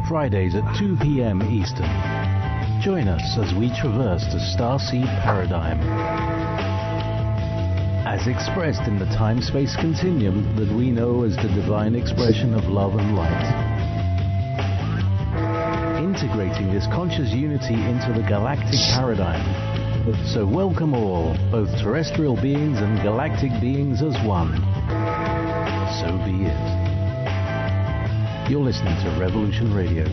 Fridays at 2 p.m. Eastern. Join us as we traverse the starseed paradigm, as expressed in the time-space continuum that we know as the divine expression of love and light. Integrating this conscious unity into the galactic paradigm. So welcome all, both terrestrial beings and galactic beings as one. So be it. You're listening to Revolution Radio.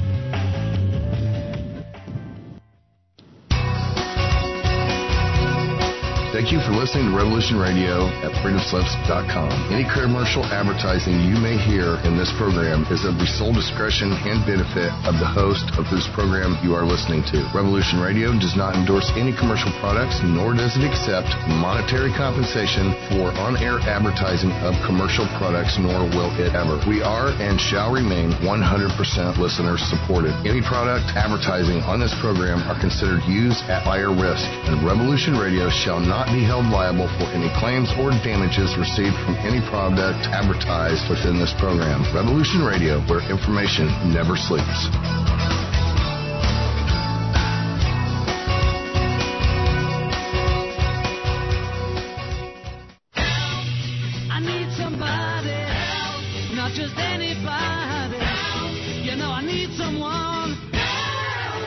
Thank you for listening to Revolution Radio at freedomslips.com. Any commercial advertising you may hear in this program is of the sole discretion and benefit of the host of this program you are listening to. Revolution Radio does not endorse any commercial products, nor does it accept monetary compensation for on-air advertising of commercial products, nor will it ever. We are and shall remain 100% listener supported. Any product advertising on this program are considered used at higher risk, and Revolution Radio shall not be held liable for any claims or damages received from any product advertised within this program. Revolution Radio, where information never sleeps. I need somebody help, not just anybody help. You know I need someone help.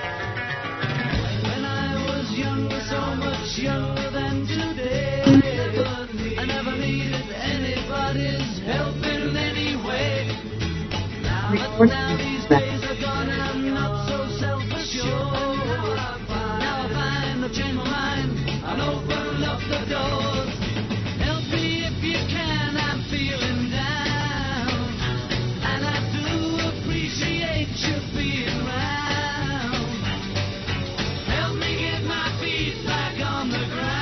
When I was younger, so much younger. I never needed anybody's help in any way. Now these days are gone and I'm not so self-assured. Now I find I've changed my mind and opened up the doors. Help me if you can, I'm feeling down. And I do appreciate you being around. Help me get my feet back on the ground.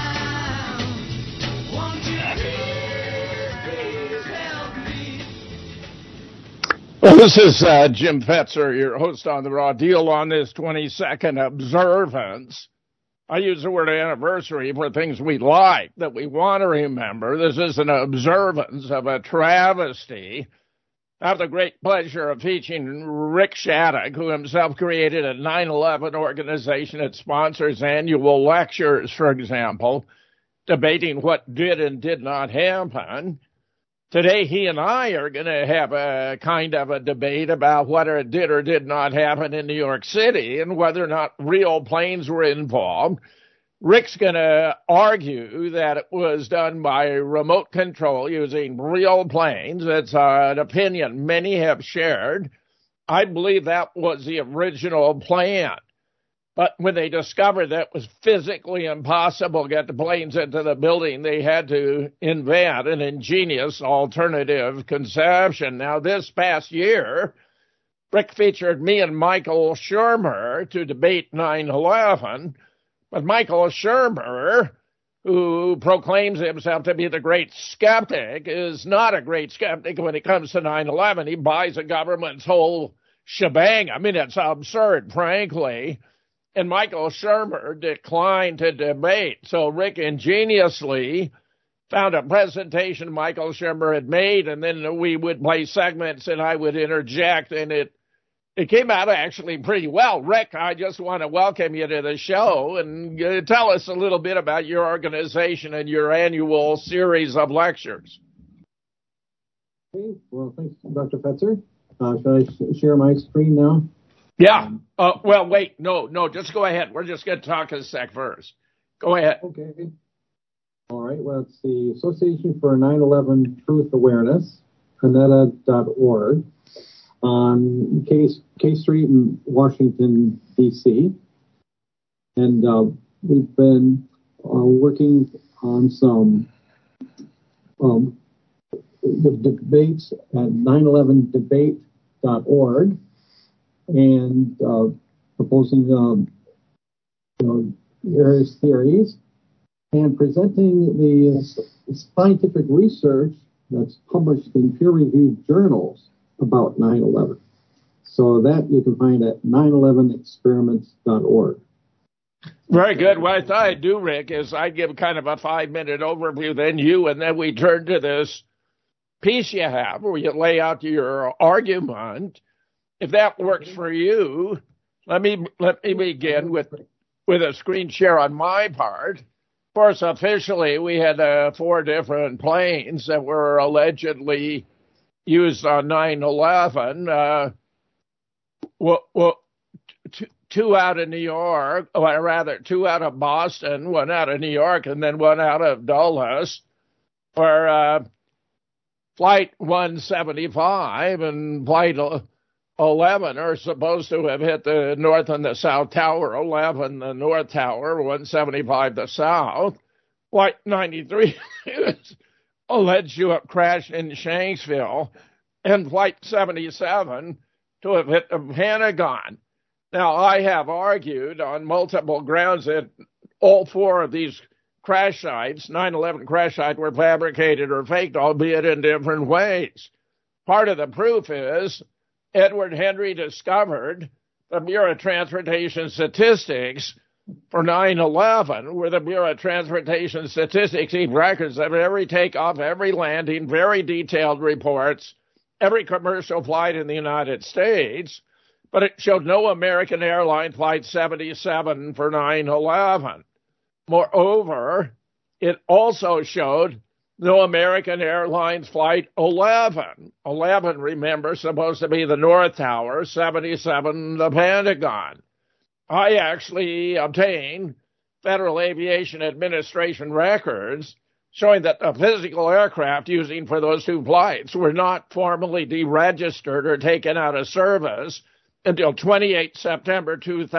Well, this is Jim Fetzer, your host on The Raw Deal on this 22nd observance. I use the word anniversary for things we like, that we want to remember. This is an observance of a travesty. I have the great pleasure of featuring Rick Shattuck, who himself created a 9/11 organization that sponsors annual lectures, for example, debating what did and did not happen. Today, he and I are going to have a kind of a debate about whether it did or did not happen in New York City and whether or not real planes were involved. Rick's going to argue that it was done by remote control using real planes. It's an opinion many have shared. I believe that was the original plan. But when they discovered that it was physically impossible to get the planes into the building, they had to invent an ingenious alternative conception. Now, this past year, Rick featured me and Michael Shermer to debate 9/11. But Michael Shermer, who proclaims himself to be the great skeptic, is not a great skeptic when it comes to 9/11. He buys the government's whole shebang. I mean, it's absurd, frankly. And Michael Shermer declined to debate. So Rick ingeniously found a presentation Michael Shermer had made, and then we would play segments and I would interject, and it came out actually pretty well. Rick, I just want to welcome you to the show and tell us a little bit about your organization and your annual series of lectures. Okay, well, thanks, Dr. Fetzer. Should I share my screen now? Yeah. Well, wait. No, just go ahead. We're just going to talk a sec first. Go ahead. Okay. All right. Well, it's the Association for 9/11 Truth Awareness, Canetta.org, on K Street in Washington, D.C. And we've been working on some the debates at 911debate.org. And proposing various theories and presenting the scientific research that's published in peer-reviewed journals about 9/11. So that you can find at 911experiments.org. Very good. What I thought I'd do, Rick, is I'd give kind of a 5-minute overview, then you, and then we turn to this piece you have where you lay out your argument. if that works for you, let me begin with a screen share on my part. Of course, officially, we had 4 different planes that were allegedly used on 9/11. Two out of New York, or rather 2 out of Boston, 1 out of New York, and then 1 out of Dulles, where Flight 175 and Flight 11 are supposed to have hit the North and the South Tower, 11 the North Tower, 175 the South. Flight 93 is alleged to have crashed in Shanksville, and Flight 77 to have hit the Pentagon. Now, I have argued on multiple grounds that all 4 of these crash sites, 9/11 crash sites, were fabricated or faked, albeit in different ways. Part of the proof is Edward Henry discovered the Bureau of Transportation Statistics for 9/11, where the Bureau of Transportation Statistics keep records of every takeoff, every landing, very detailed reports, every commercial flight in the United States, but it showed no American airline Flight 77 for 9/11. Moreover, it also showed no American Airlines Flight 11. 11, remember, supposed to be the North Tower, 77 the Pentagon. I actually obtained Federal Aviation Administration records showing that the physical aircraft using for those 2 flights were not formally deregistered or taken out of service until 28 September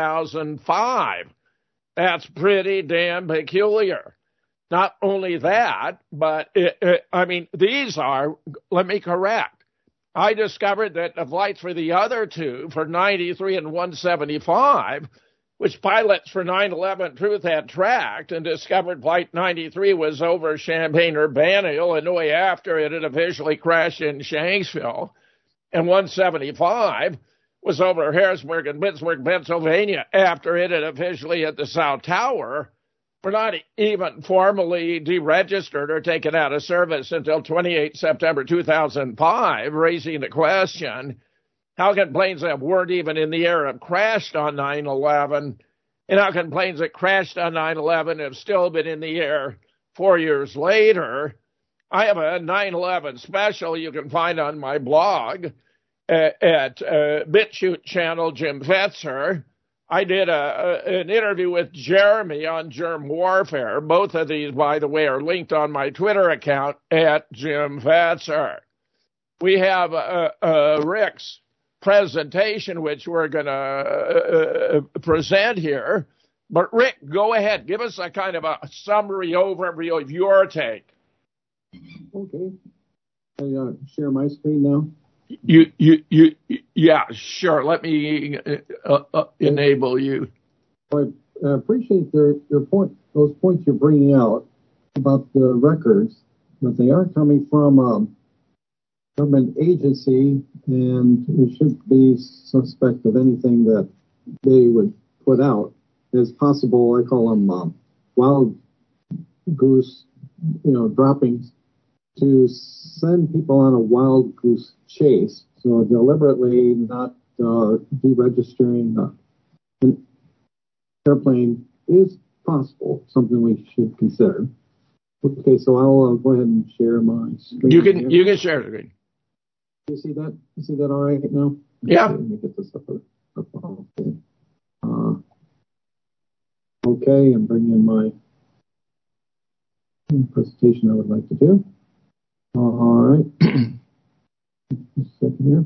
2005. That's pretty damn peculiar. Not only that, but these are, let me correct. I discovered that the flights for the other 2, for 93 and 175, which pilots for 9/11 Truth had tracked and discovered Flight 93 was over Champaign-Urbana, Illinois, after it had officially crashed in Shanksville, and 175 was over Harrisburg and Pittsburgh, Pennsylvania, after it had officially hit the South Tower, were not even formally deregistered or taken out of service until 28 September 2005, raising the question, how can planes that weren't even in the air have crashed on 9/11, and how can planes that crashed on 9/11 have still been in the air 4 years later? I have a 9/11 special you can find on my blog at BitChute channel Jim Fetzer. I did an interview with Jeremy on germ warfare. Both of these, by the way, are linked on my Twitter account at Jim Fetzer. We have Rick's presentation, which we're going to present here. But Rick, go ahead. Give us a kind of a summary overview of your take. Okay. I share my screen now. Yeah, sure. Let me enable you. I appreciate your point. Those points you're bringing out about the records, but they are coming from government agency, and we should be suspect of anything that they would put out as possible. I call them wild goose, droppings, to send people on a wild goose chase. So deliberately not deregistering an airplane is possible, something we should consider. Okay, so I'll go ahead and share my screen. You can share the screen. You see that? You see that all right now? Yeah. Okay, let me get this up. Okay, I'm bringing in my presentation I would like to do. All right. Just a second here.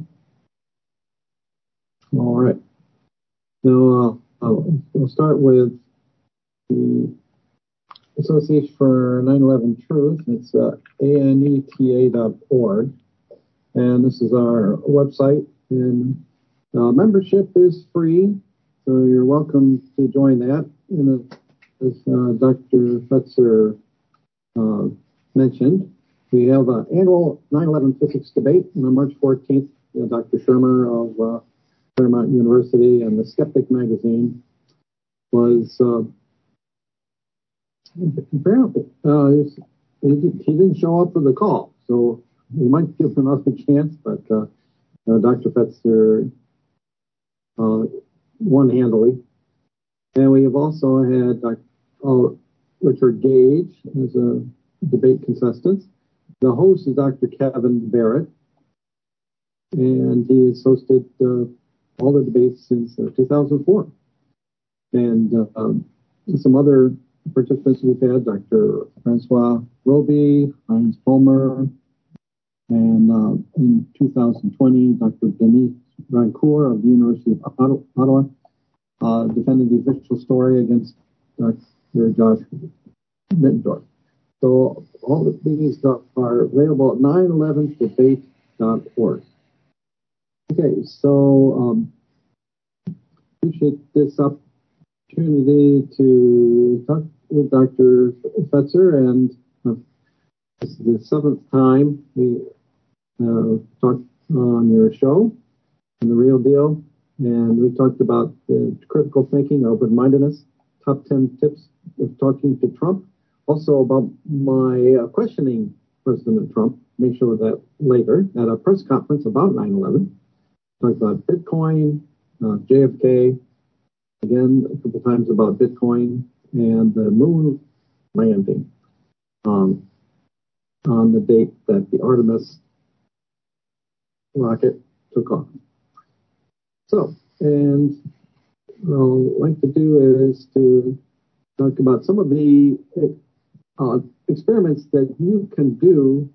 All right. Now, we'll start with the Association for 9/11 Truth. It's aneta.org. And this is our website. And membership is free, so you're welcome to join that. And as Dr. Fetzer mentioned, we have an annual 9/11 physics debate on March 14th. Dr. Shermer of Claremont University and the Skeptic magazine was apparently he didn't show up for the call, so we might give another chance. But Dr. Fetzer one-handedly. And we have also had Richard Gage as a debate contestant. The host is Dr. Kevin Barrett, and he has hosted all the debates since 2004. And some other participants we've had, Dr. Francois Roby, Heinz Fulmer, and in 2020, Dr. Denis Rancourt of the University of Ottawa defended the official story against Dr. Josh Mittendorf. So all of these are available at 911debate.org. Okay, so appreciate this opportunity to talk with Dr. Fetzer, and this is the 7th time we talked on your show, on The Real Deal, and we talked about the critical thinking, open-mindedness, top 10 tips of talking to Trump, also about my questioning President Trump, make sure that later at a press conference about 9/11, talked about Bitcoin, JFK, again a couple times about Bitcoin, and the moon landing on the date that the Artemis rocket took off. So, and what I'd like to do is to talk about some of the experiments that you can do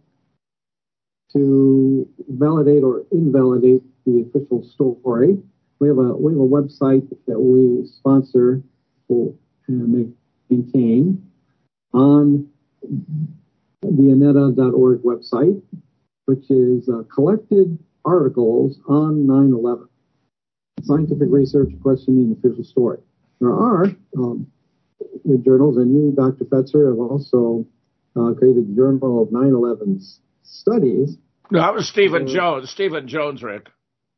to validate or invalidate the official story. We have a website that we sponsor and maintain on the Aneta.org website, which is collected articles on 9/11, scientific research questioning the official story. There are journals, and you, Dr. Fetzer, have also created the Journal of 9/11 Studies. No, that was Stephen Jones. Stephen Jones, Rick.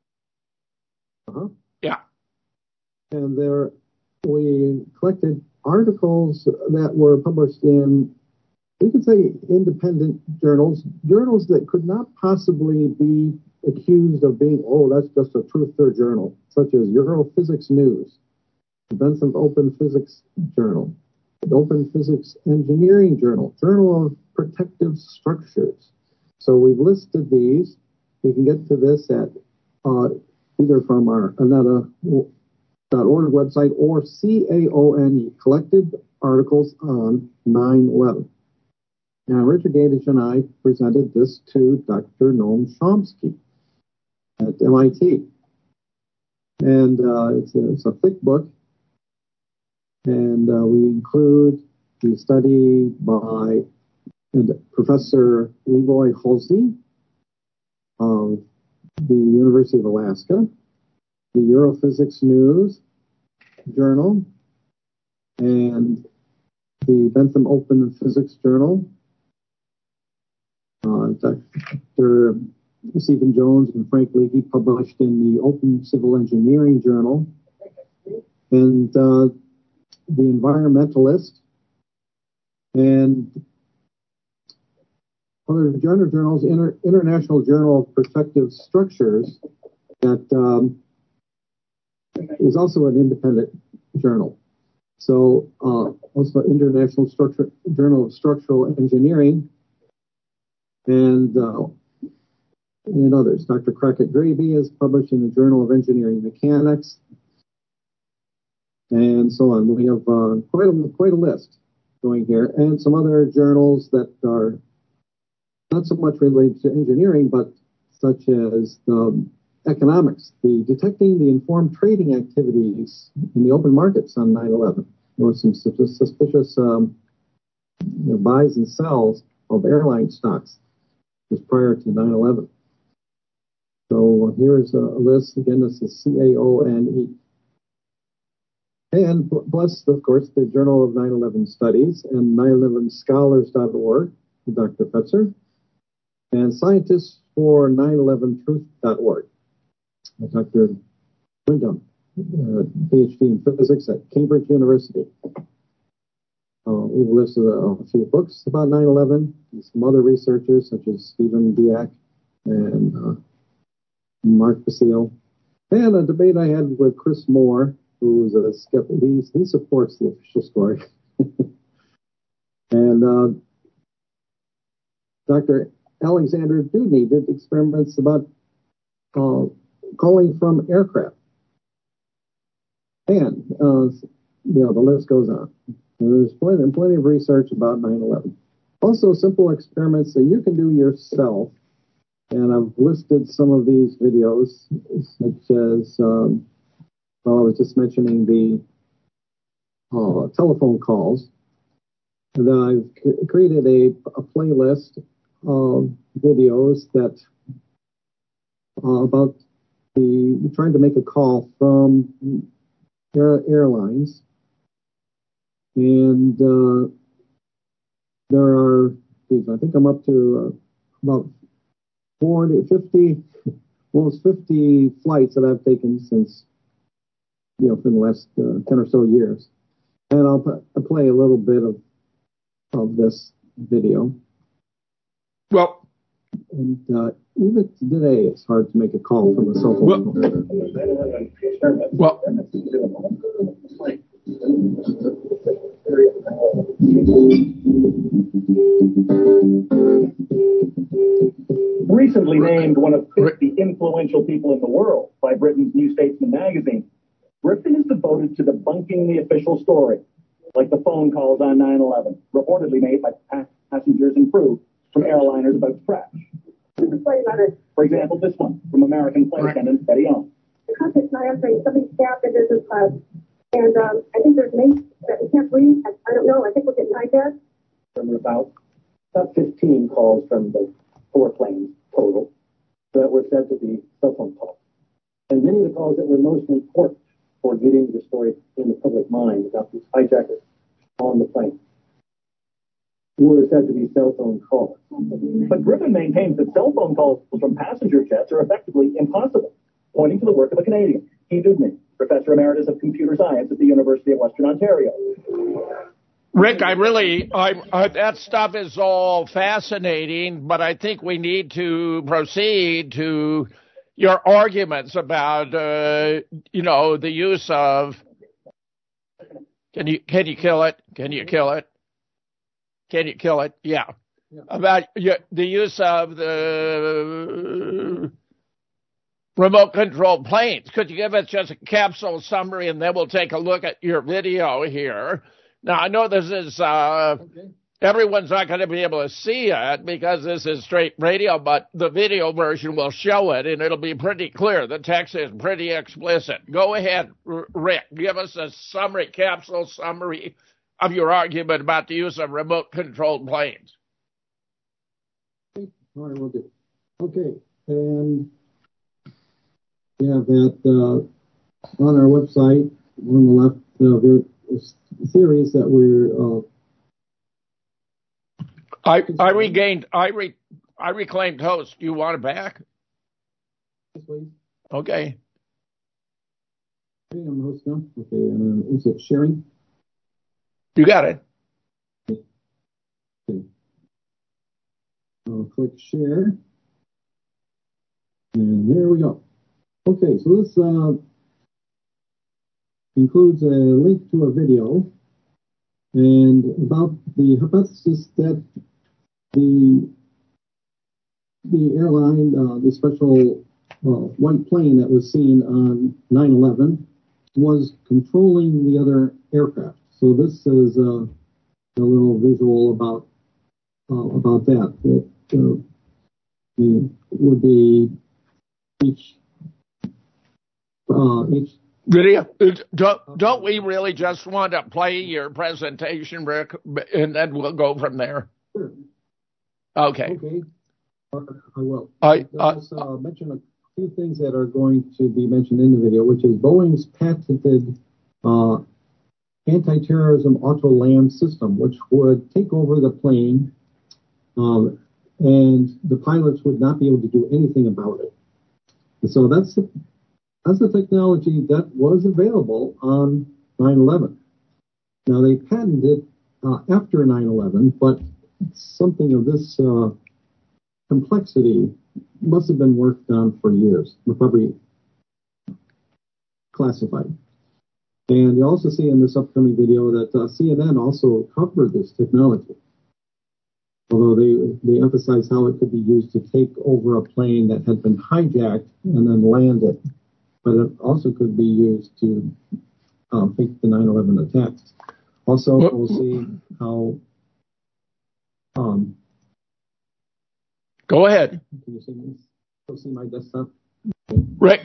Yeah. And there, we collected articles that were published in, we could say, independent journals that could not possibly be accused of being, that's just a truther journal, such as Europhysics News, the Benson Open Physics Journal, the Open Physics Engineering Journal, Journal of Protective Structures. So we've listed these. You can get to this at either from our Aneta.org website or CAONE, Collected Articles on 9/11. Now, Richard Gage and I presented this to Dr. Noam Chomsky at MIT. And it's a thick book. And we include the study by Professor Leroy Hulsey of the University of Alaska, the Europhysics News Journal, and the Bentham Open Physics Journal. Dr. Stephen Jones and Frank Leahy published in the Open Civil Engineering Journal, and the Environmentalist, and other journals, International Journal of Protective Structures, that is also an independent journal. So also International Journal of Structural Engineering, and others. Dr. Crockett Gravy is published in the Journal of Engineering Mechanics, and so on. We have quite a list going here, and some other journals that are not so much related to engineering, but such as economics, the detecting the informed trading activities in the open markets on 9/11. There were some suspicious buys and sells of airline stocks just prior to 9/11. So here is a list. Again, this is CAONE. And plus, of course, the Journal of 9/11 Studies and 9/11scholars.org, Dr. Fetzer, and Scientists for 9/11truth.org, Dr. Wyndham, PhD in physics at Cambridge University. We've listed a few books about 9/11, and some other researchers such as Stephen Diak and Mark Basile. And a debate I had with Chris Moore, who's a skeptic. He supports the official story. And Dr. Alexander Dewdney did experiments about calling from aircraft. And, the list goes on. And there's plenty of research about 9/11. Also, simple experiments that you can do yourself. And I've listed some of these videos, such as, I was just mentioning the telephone calls. And I've created a playlist of videos that about trying to make a call from airlines. And there are, I think I'm up to about 50 flights that I've taken since, for the last 10 or so years. And I'll play a little bit of this video. Well, and even today, it's hard to make a call from a cell phone. Well, recently named one of 50 influential people in the world by Britain's New Statesman magazine, Griffin is devoted to debunking the official story, like the phone calls on 9/11, reportedly made by passengers and crew from airliners about to crash. For example, this one from American flight attendant Betty Young. The cockpit's not answering. Somebody's stabbed in business class. And I think there's mates that we can't breathe. I don't know. I think we're getting hijacked. From about 15 calls from the 4 planes total that were said to be cell phone calls. And many of the calls that were most important for getting the story in the public mind about these hijackers on the plane were said to be cell phone calls. But Griffin maintains that cell phone calls from passenger jets are effectively impossible, pointing to the work of a Canadian, Guy Dewdney, Professor Emeritus of Computer Science at the University of Western Ontario. Rick, that stuff is all fascinating, but I think we need to proceed to your arguments about, the use of. Can you kill it? Can you kill it? Can you kill it? Yeah. About the use of the remote control planes. Could you give us just a capsule summary, and then we'll take a look at your video here. Now, I know this is, everyone's not going to be able to see it because this is straight radio, but the video version will show it, and it'll be pretty clear. The text is pretty explicit. Go ahead, Rick. Give us a capsule summary of your argument about the use of remote-controlled planes. All right, we'll do. Okay, and we have that on our website on the left. There's theories that we're. I reclaimed host. Do you want it back? Yes, please. Okay. Okay, I'm the host now. Okay, and is it sharing? You got it. Okay. I'll click share. And there we go. Okay, so this includes a link to a video and about the hypothesis that the airline, the special white plane that was seen on 9/11 was controlling the other aircraft. So this is a little visual about that. It would be each video. Don't we really just want to play your presentation, Rick, and then we'll go from there? Sure. Okay. I will. I'll mention a few things that are going to be mentioned in the video, which is Boeing's patented anti-terrorism auto-land system, which would take over the plane, and the pilots would not be able to do anything about it. And so that's the technology that was available on 9/11. Now, they patented it after 9/11, but something of this complexity must have been worked on for years, probably classified. And you also see in this upcoming video that CNN also covered this technology, although they emphasize how it could be used to take over a plane that had been hijacked and then land it. But it also could be used to fake the 9/11 attacks. Also, we'll see how... Go ahead. Can you see me? You'll see my desktop? Rick.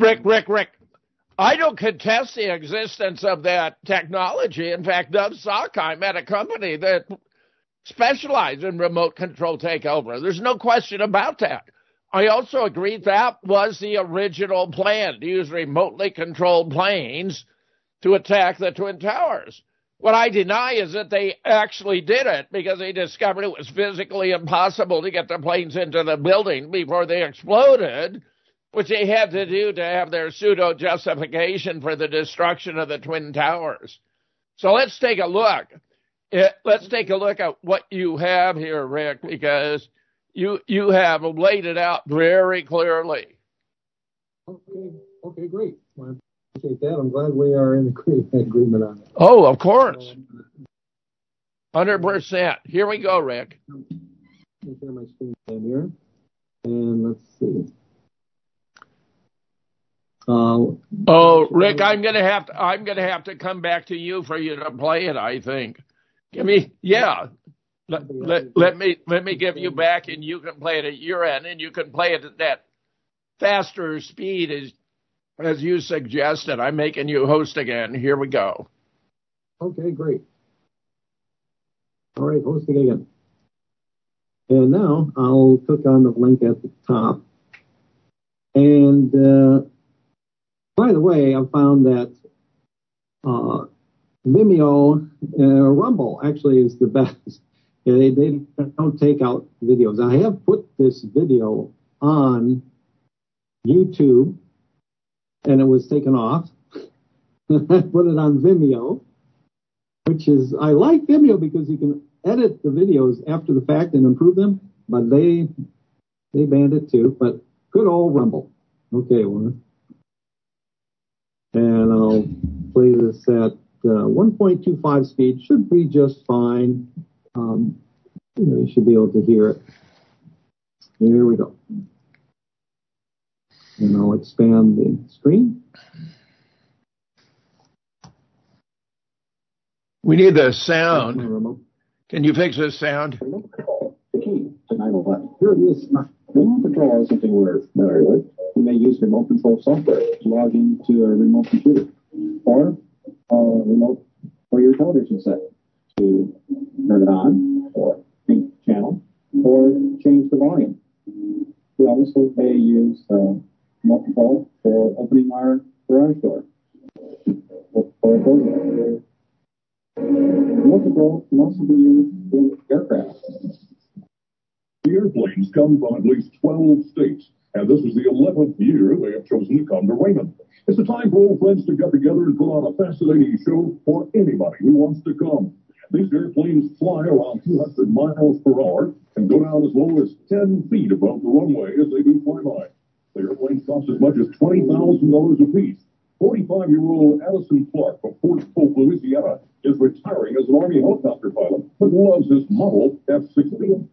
I don't contest the existence of that technology. In fact, Doug Sockheim at a company that specialized in remote control takeover. There's no question about that. I also agree that was the original plan, to use remotely controlled planes to attack the Twin Towers. What I deny is that they actually did it because they discovered it was physically impossible to get the planes into the building before they exploded, which they had to do to have their pseudo-justification for the destruction of the Twin Towers. So let's take a look. Let's take a look at what you have here, Rick, because you have laid it out very clearly. Okay, great. Well, I appreciate that. I'm glad we are in agreement on that. Oh, of course. 100%. Here we go, Rick. Let me share my screen down here. And let's see. Rick, I'm gonna have to come back to you for you to play it, I think. Let me give you back, and you can play it at your end, and you can play it at that faster speed as you suggested. I'm making you host again. Here we go. Okay, great. All right, hosting again. And now I'll click on the link at the top. And by the way, I found that Vimeo, Rumble actually is the best. They don't take out videos. I have put this video on YouTube, and it was taken off. I put it on Vimeo, which is, I like Vimeo because you can edit the videos after the fact and improve them, but they banned it too. But good old Rumble. Okay, well, and I'll play this at 1.25 speed. Should be just fine. You should be able to hear it. Here we go. And I'll expand the screen. We need the sound. Can you fix this sound? The key to 9/11. Here it is. Remote control is something we're familiar with. You may use remote control software to log into a remote computer or remote for your television set to turn it on or change the channel or change the volume. We also may use remote control for opening our garage door. Remote control can also be used in aircraft. The airplanes come from at least 12 states, and this is the 11th year they have chosen to come to Raymond. It's a time for old friends to get together and put on a fascinating show for anybody who wants to come. These airplanes fly around 200 miles per hour and go down as low as 10 feet above the runway as they do fly by. The airplanes cost as much as $20,000 apiece. 45-year-old Addison Clark from Fort Polk, Louisiana, is retiring as an Army helicopter pilot, but loves his model F-16.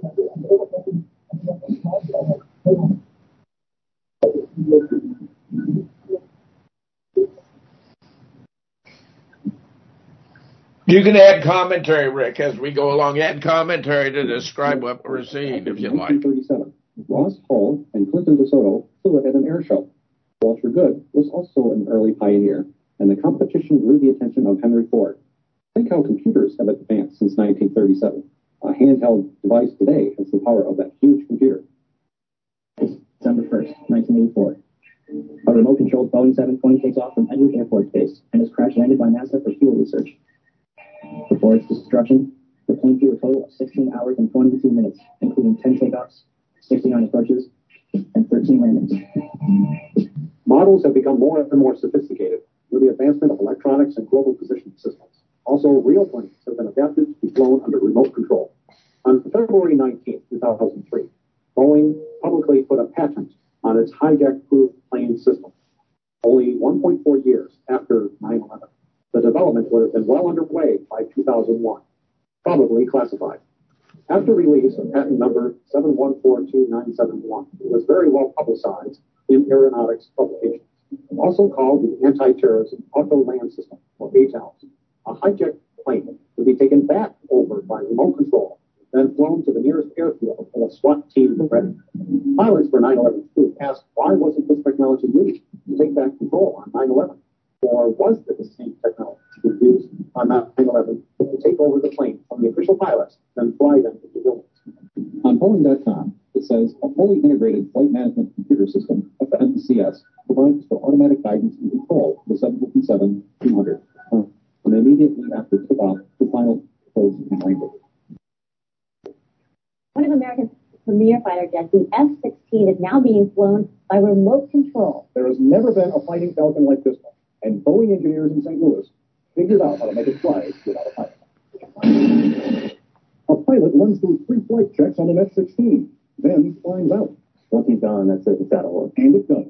You can add commentary, Rick, as we go along. Add commentary to describe what we're seeing, if you like. 1937, Ross Hall and Clinton DeSoto flew it at an air show. Walter Good was also an early pioneer, and the competition drew the attention of Henry Ford. Think how computers have advanced since 1937. A handheld device today has the power of that huge computer. December 1st, 1984. A remote-controlled Boeing 720 takes off from Edwards Air Force Base and is crash-landed by NASA for fuel research. Before its destruction, the plane flew a total of 16 hours and 22 minutes, including 10 takeoffs, 69 approaches, and 13 landings. Models have become more and more sophisticated with the advancement of electronics and global positioning systems. Also, real planes have been adapted to be flown under remote control. On February 19, 2003, Boeing publicly put a patent on its hijack-proof plane system. only 1.4 years after 9/11. The development would have been well underway by 2001, probably classified. After release of patent number 7142971, it was very well publicized in aeronautics publications, also called the Anti-Terrorism Auto Land System, or ATALS. A hijacked plane would be taken back over by remote control, then flown to the nearest airfield with a SWAT team ready. Pilots for 9/11 crew asked why wasn't this technology used to take back control on 9/11? Or was it the same technology used on 9/11 to take over the plane from the official pilots, then fly them into buildings? On Boeing.com, it says a fully integrated flight management computer system, FMCS, provides for automatic guidance and control of the 757-200 and immediately after takeoff to final approach and landing. One of America's premier fighter jets, the F-16, is now being flown by remote control. There has never been a fighting Falcon like this one, and Boeing engineers in St. Louis figured out how to make it fly without a pilot. A pilot runs through pre-flight checks on an F-16, then finds out. Once he's done, that's it, it's out of work. And it does.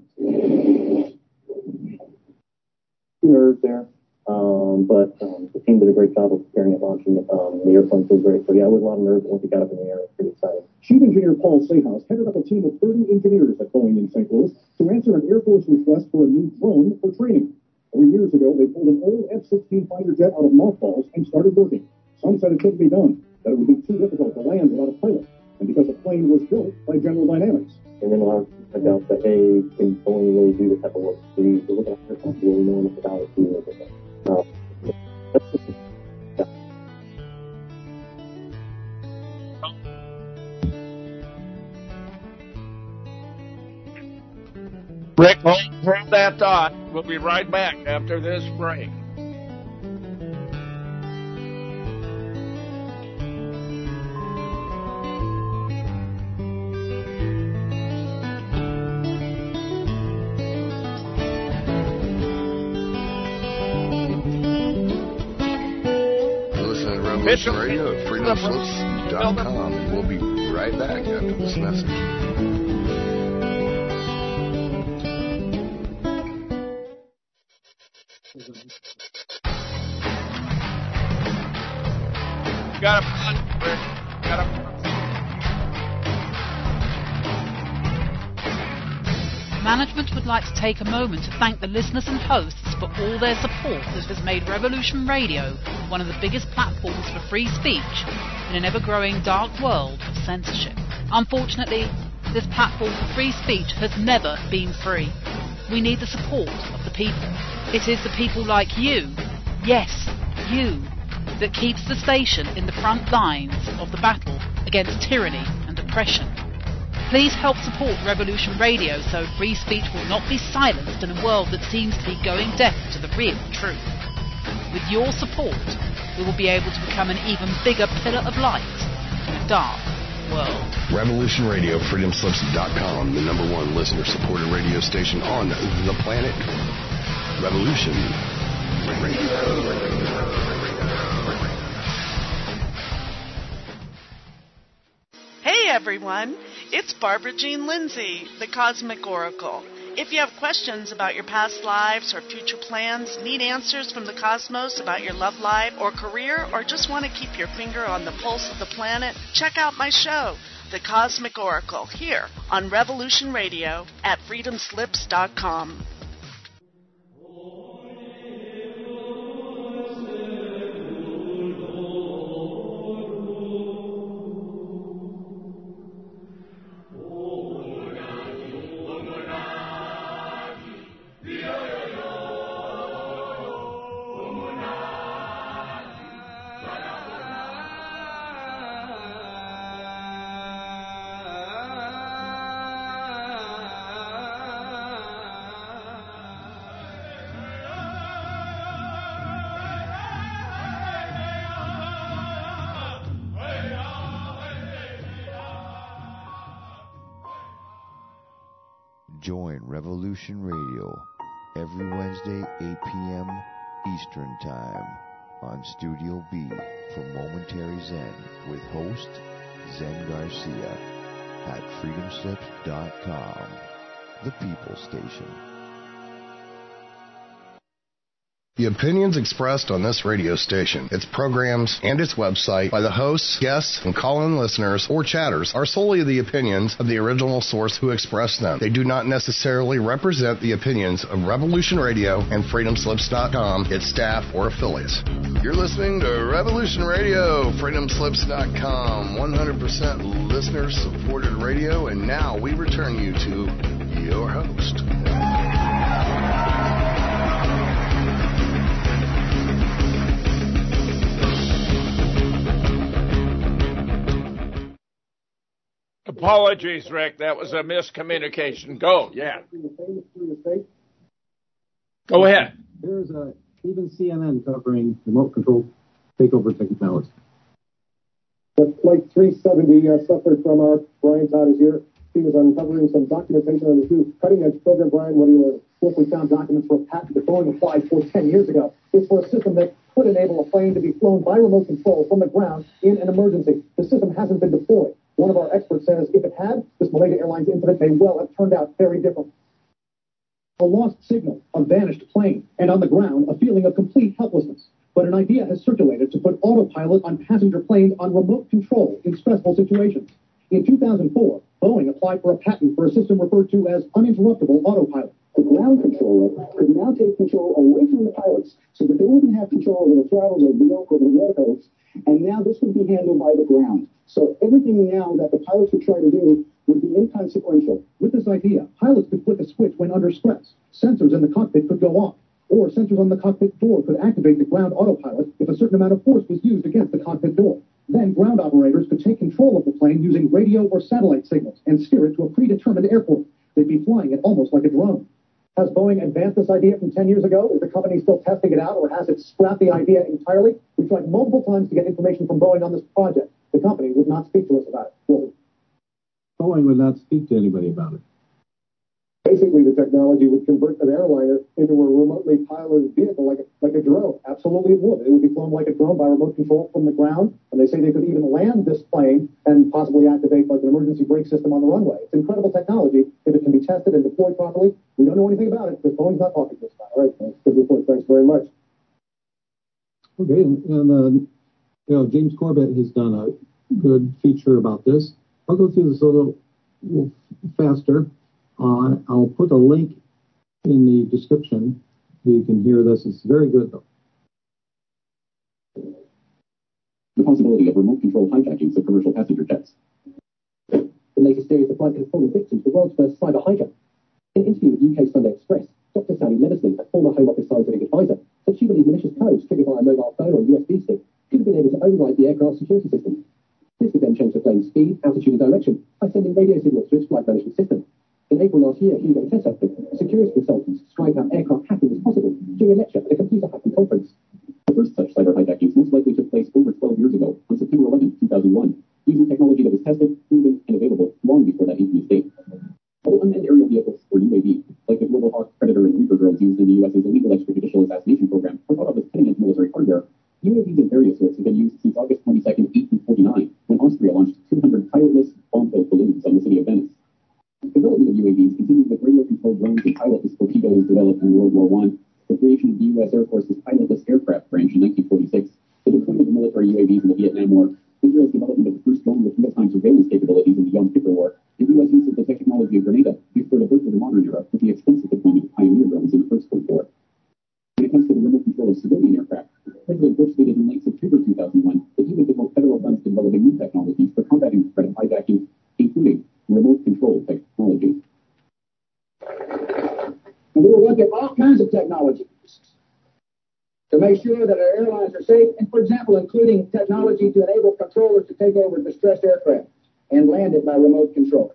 Nerves there, but the team did a great job of preparing it, launching it. The airplane flew great, so yeah, with a lot of nerves once it got up in the air. It was pretty exciting. Chief Engineer Paul Sehaus headed up a team of 30 engineers at Boeing in St. Louis to answer an Air Force request for a new drone for training. 3 years ago, they pulled an old F-16 fighter jet out of mothballs and started working. Some said it couldn't be done, that it would be too difficult to land without a pilot, and because the plane was built by General Dynamics. And then a lot of people doubt that, hey, can Boeing really do this type of work? We look at aircraft, we really know enough about it to do it. Rick, hold that thought. We'll be right back after this break. Listen to Revolution Radio at freedomslips.com, and we'll be right back after this message. Got a Management would like to take a moment to thank the listeners and hosts for all their support that has made Revolution Radio one of the biggest platforms for free speech in an ever-growing dark world of censorship. Unfortunately, this platform for free speech has never been free. We need the support of the people. It is the people like you, yes, you, that keeps the station in the front lines of the battle against tyranny and oppression. Please help support Revolution Radio so free speech will not be silenced in a world that seems to be going deaf to the real truth. With your support, we will be able to become an even bigger pillar of light in a dark world. Revolution Radio, freedomslips.com, the #1 listener-supported radio station on the planet. Revolution Radio. Hey everyone, it's Barbara Jean Lindsay, the Cosmic Oracle. If you have questions about your past lives or future plans, need answers from the cosmos about your love life or career, or just want to keep your finger on the pulse of the planet, check out my show, The Cosmic Oracle, here on Revolution Radio at freedomslips.com. Join Revolution Radio every Wednesday, 8 p.m. Eastern Time on Studio B for Momentary Zen with host Zen Garcia at freedomslips.com, the People Station. The opinions expressed on this radio station, its programs, and its website by the hosts, guests, and call-in listeners or chatters are solely the opinions of the original source who expressed them. They do not necessarily represent the opinions of Revolution Radio and FreedomSlips.com, its staff, or affiliates. You're listening to Revolution Radio, FreedomSlips.com, 100% listener-supported radio, and now we return you to your host. Apologies, Rick. That was a miscommunication. Go, yeah. Go ahead. There's even CNN covering remote control takeover technology. But Flight 370 suffered from our Brian Todd is here. He was uncovering some documentation on this new cutting-edge program. Brian, what we found documents for a patent that Boeing applied for 10 years ago. It's for a system that could enable a plane to be flown by remote control from the ground in an emergency. The system hasn't been deployed. One of our experts says if it had, this Malaysia Airlines incident may well have turned out very different. A lost signal, a vanished plane, and on the ground, a feeling of complete helplessness. But an idea has circulated to put autopilot on passenger planes on remote control in stressful situations. In 2004, Boeing applied for a patent for a system referred to as uninterruptible autopilot. The ground controller could now take control away from the pilots so that they wouldn't have control over the throttles or the yoke or the rotors, and now this would be handled by the ground. So everything now that the pilots would try to do would be inconsequential. With this idea, pilots could flick a switch when under stress. Sensors in the cockpit could go off, or sensors on the cockpit door could activate the ground autopilot if a certain amount of force was used against the cockpit door. Then ground operators could take control of the plane using radio or satellite signals and steer it to a predetermined airport. They'd be flying it almost like a drone. Has Boeing advanced this idea from 10 years ago? Is the company still testing it out, or has it scrapped the idea entirely? We tried multiple times to get information from Boeing on this project. The company would not speak to us about it. Boeing would not speak to anybody about it. Basically, the technology would convert an airliner into a remotely piloted vehicle like a drone. Absolutely it would. It would be flown like a drone by remote control from the ground, and they say they could even land this plane and possibly activate like an emergency brake system on the runway. It's incredible technology if it can be tested and deployed properly. We don't know anything about it because Boeing's not talking to us about it. All right, good report. Thanks very much. Okay, and James Corbett has done a good feature about this. I'll go through this a little faster. I'll put a link in the description so you can hear this. It's very good, though. The possibility of remote control hijackings of commercial passenger jets. The latest series of flight control victims, the world's first cyber hijack. In an interview with UK Sunday Express, Dr. Sally Levesley, a former Home Office scientific advisor, said she believed malicious codes triggered by a mobile phone or USB stick could have been able to override the aircraft security system. This would then change the plane's speed, altitude, and direction by sending radio signals to its flight management system. In April last year, Hugo Tesser, security consultants, described how aircraft hacking was possible during a lecture at a computer hacking conference. The first such cyber hijackings most likely took place over 12 years ago, on September 11, 2001, using technology that was tested, proven, and available long before that infamous date. Although unmanned aerial vehicles, or UAV, like the Global Hawk, Predator, and Reaper drones used in the U.S.'s illegal extrajudicial assassination program, are thought of as cutting-edge military hardware, UAVs of various sorts have been used since August 22, 1849, when Austria launched 200 pilotless bomb-filled balloons on the city of Venice. Development of UAVs continued with radio-controlled drones and pilotless torpedoes developed in World War I, the creation of the U.S. Air Force's pilotless aircraft branch in 1946, the deployment of military UAVs in the Vietnam War, Israel's development of the first drone with real-time surveillance capabilities in the Yom Kippur War, and U.S. use of the technology of Grenada before the birth of the modern era with the extensive deployment of Pioneer drones in the First Gulf War. When it comes to the remote control of civilian aircraft, President Bush stated in late September 2001 that he would devote federal funds to developing new technologies for combating the threat of hijacking, including remote control technology. And we will look at all kinds of technologies to make sure that our airlines are safe, and for example, including technology to enable controllers to take over distressed aircraft and land it by remote control.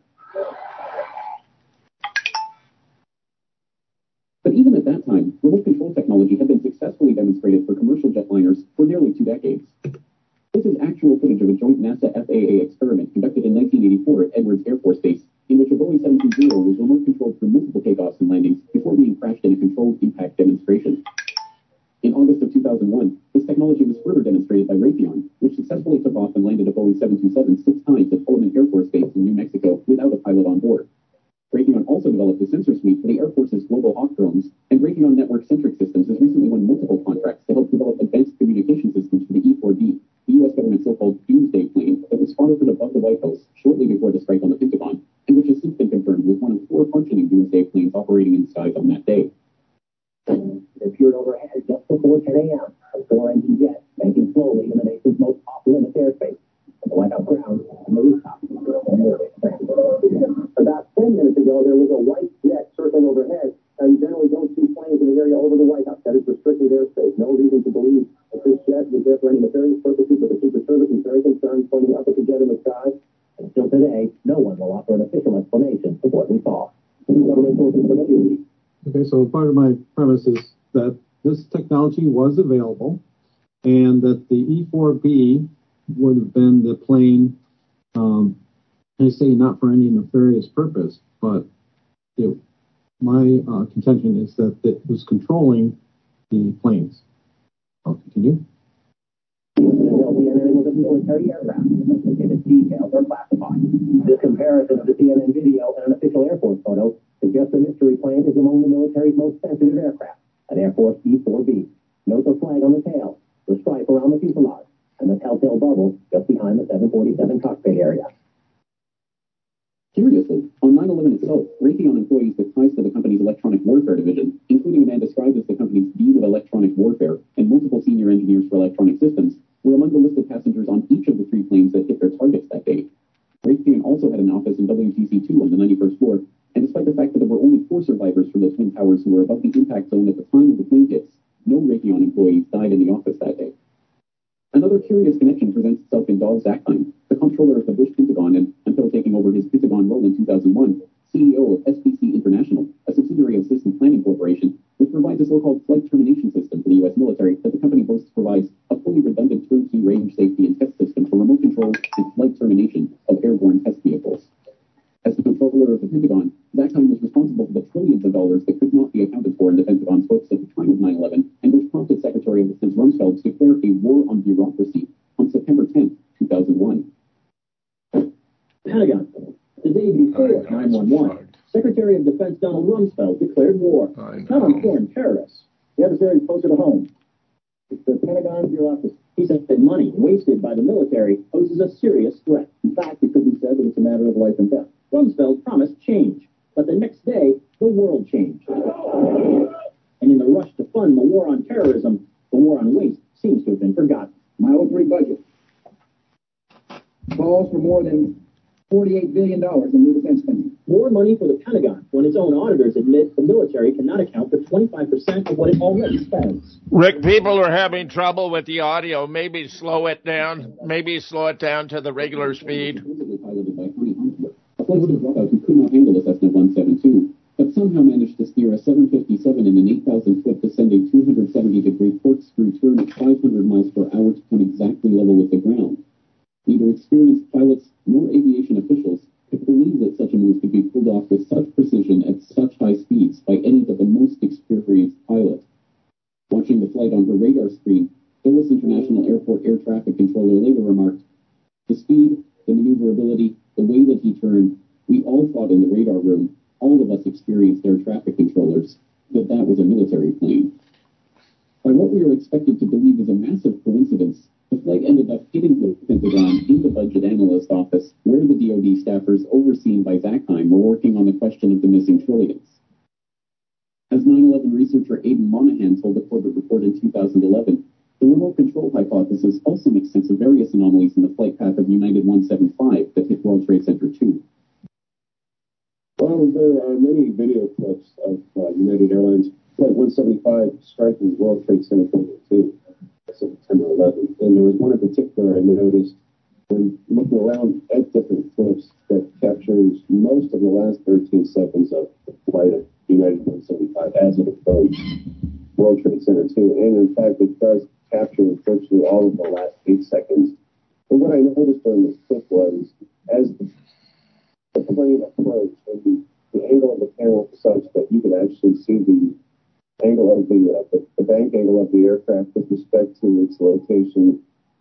But even at that time, remote control technology had been successfully demonstrated for commercial jetliners for nearly 2 decades. This is actual footage of a joint NASA-FAA experiment conducted in 1984 at Edwards Air Force Base, in which a Boeing 720 was remote controlled through multiple takeoffs and landings before being crashed in a controlled impact demonstration. In August of 2001, this technology was further demonstrated by Raytheon, which successfully took off and landed a Boeing 727 6 times at Holloman Air Force Base in New Mexico without a pilot on board. Raytheon also developed a sensor suite for the Air Force's Global Hawk drones, and Raytheon Raytheon Network-Centric Systems has recently won multiple contracts to help develop advanced communication systems for the E-4B, the U.S. government's so-called doomsday plane that was spotted above the White House shortly before the strike on the Pentagon, and which has since been confirmed was one of 4 functioning doomsday planes operating in the skies on that day. It appeared overhead just before 10 a.m. A 4-engine jet banking slowly in the nation's most off-limits airspace. On the White House grounds, on the rooftop. About 10 minutes ago, there was a white jet circling overhead. You generally don't see planes in the area over the White House. That is restricted airspace. No reason to believe that this jet was there for any nefarious purposes, but the Secret Service is very concerned, pointing up at the jet in the sky. And still today, no one will offer an official explanation of what we saw. Government sources from the Okay, so part of my premise is that this technology was available and that the E-4B would have been the plane, I say not for any nefarious purpose, but my contention is that it was controlling the planes. I'll continue. CNN was a military aircraft, and its details are classified. This comparison of the CNN video and an official Air Force photo suggests the mystery plane is among the military's most sensitive aircraft, an Air Force E-4B. Note the flag on the tail, the stripe around the fuselage, and the telltale bubble just behind the 747 cockpit area. Curiously, on 9/11 itself, Raytheon employees with ties to the company's electronic warfare division, including a man described as the company's dean of electronic warfare and multiple senior engineers for electronic systems, were among the listed passengers on each of the 3 planes that hit their targets that day. Raytheon also had an office in WTC-2 on the 91st floor, and despite the fact that there were only 4 survivors from the Twin Towers who were above the impact zone at the time of the plane hits, no Raytheon employees died in the office that day. Another curious connection presents itself in Dov Zakheim, the comptroller of the Bush Pentagon and, until taking over his Pentagon role in 2001, CEO of SPC International, a subsidiary of System Planning Corporation, which provides a so-called flight termination system for the U.S. military that the company boasts provides a fully redundant turnkey range safety and test system for remote control and flight termination of airborne test vehicles. As the controller of the Pentagon, Zakheim was responsible for the trillions of dollars that could not be accounted for in the Pentagon's books at the time of 9/11, and which prompted Secretary of Defense Rumsfeld to declare a war on bureaucracy on September 10, 2001. Pentagon. The day before 9/11, Secretary of Defense Donald Rumsfeld declared war, not on foreign terrorists. The adversary closer to home. It's the Pentagon bureaucracy. He said that money wasted by the military poses a serious threat. In fact, it could be said that it's a matter of life and death. Rumsfeld promised change, but the next day, the world changed. And in the rush to fund the war on terrorism, the war on waste seems to have been forgotten. My 03 budget calls for more than $48 billion in new defense spending. More money for the Pentagon when its own auditors admit the military cannot account for 25% of what it already spends. Rick, people are having trouble with the audio. Maybe slow it down. Maybe slow it down to the regular speed. A flight dropout who could not handle a Cessna 172, but somehow managed to steer a 757 in an 8,000-foot descending 270-degree corkscrew turn at 500 miles per hour to come exactly level with the ground. Neither experienced pilots nor aviation officials could believe that such a move could be pulled off with such precision at such high speeds by any but the most experienced pilot. Watching the flight on her radar screen, Dulles International Airport Air Traffic Controller later remarked, "The speed, the maneuverability, the way that he turned, we all thought in the radar room, all of us experienced air traffic controllers, that that was a military plane." By what we are expected to believe is a massive coincidence, the flight ended up hitting the Pentagon in the budget analyst office, where the DoD staffers overseen by Zakheim were working on the question of the missing trillions. As 9/11 researcher Aidan Monahan told the Corbett Report in 2011, the remote control hypothesis also makes sense of various anomalies in the flight path of United 175 that hit World Trade Center 2. Well, there are many video clips of United Airlines Flight 175 striking World Trade Center 2. September 11th. And there was one in particular I noticed when looking around at different clips that captures most of the last 13 seconds of the flight of United 175 as it approached World Trade Center 2. And in fact, it does capture virtually all of the last 8 seconds. But what I noticed during this clip was as the plane approached, and the angle of the camera was such that you could actually see the angle of the bank angle of the aircraft with respect to its location,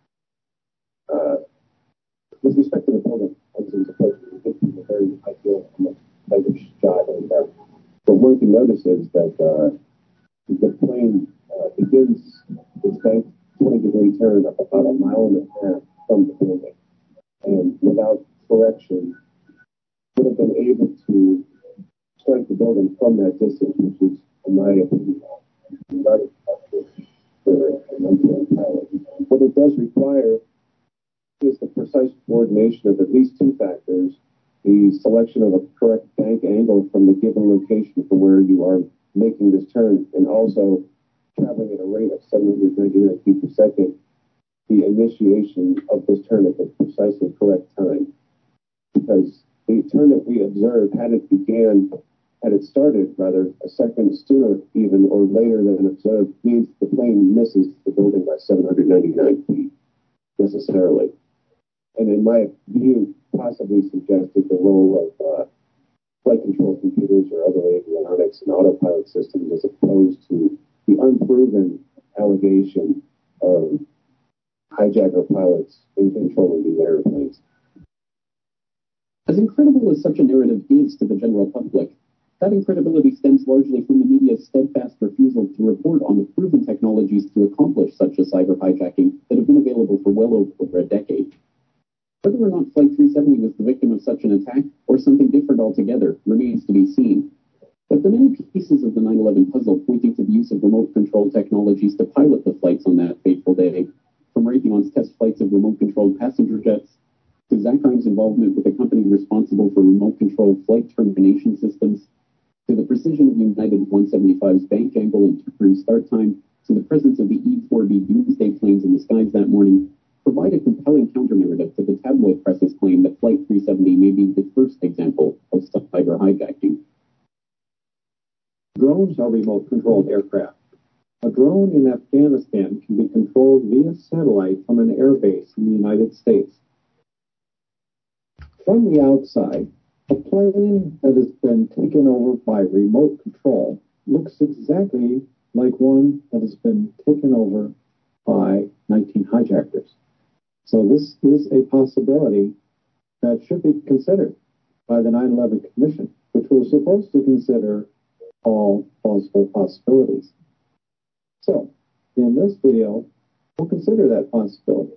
with respect to the building as it was approaching. It was a very ideal type of shot. And what one can notice is that the plane begins its bank 20-degree turn up about 1.5 miles from the building, and without correction, would have been able to strike the building from that distance, which is, in my opinion, not for a number of pilots. What it does require is the precise coordination of at least two factors: the selection of a correct bank angle from the given location for where you are making this turn, and also traveling at a rate of 799 feet per second, the initiation of this turn at the precisely correct time. Because the turn that we observed, had it started a second sooner even, or later than observed, means the plane misses the building by 799 feet, necessarily. And in my view, possibly suggested the role of flight control computers or other avionics and autopilot systems, as opposed to the unproven allegation of hijacker pilots in controlling these airplanes. As incredible as such a narrative is to the general public, that incredibility stems largely from the media's steadfast refusal to report on the proven technologies to accomplish such a cyber hijacking that have been available for well over a decade. Whether or not Flight 370 was the victim of such an attack, or something different altogether, remains to be seen. But the many pieces of the 9/11 puzzle pointing to the use of remote control technologies to pilot the flights on that fateful day, from Raytheon's test flights of remote-controlled passenger jets, to Zachheim's involvement with the company responsible for remote-controlled flight termination systems, to the precision of United 175's bank angle and turn start time, to the presence of the E-4B doomsday planes in the skies that morning, provide a compelling counter-narrative to the tabloid press's claim that Flight 370 may be the first example of cyber hijacking. Drones are remote-controlled aircraft. A drone in Afghanistan can be controlled via satellite from an airbase in the United States. From the outside, a plane that has been taken over by remote control looks exactly like one that has been taken over by 19 hijackers. So this is a possibility that should be considered by the 9/11 Commission, which was supposed to consider all plausible possibilities. So, in this video, we'll consider that possibility.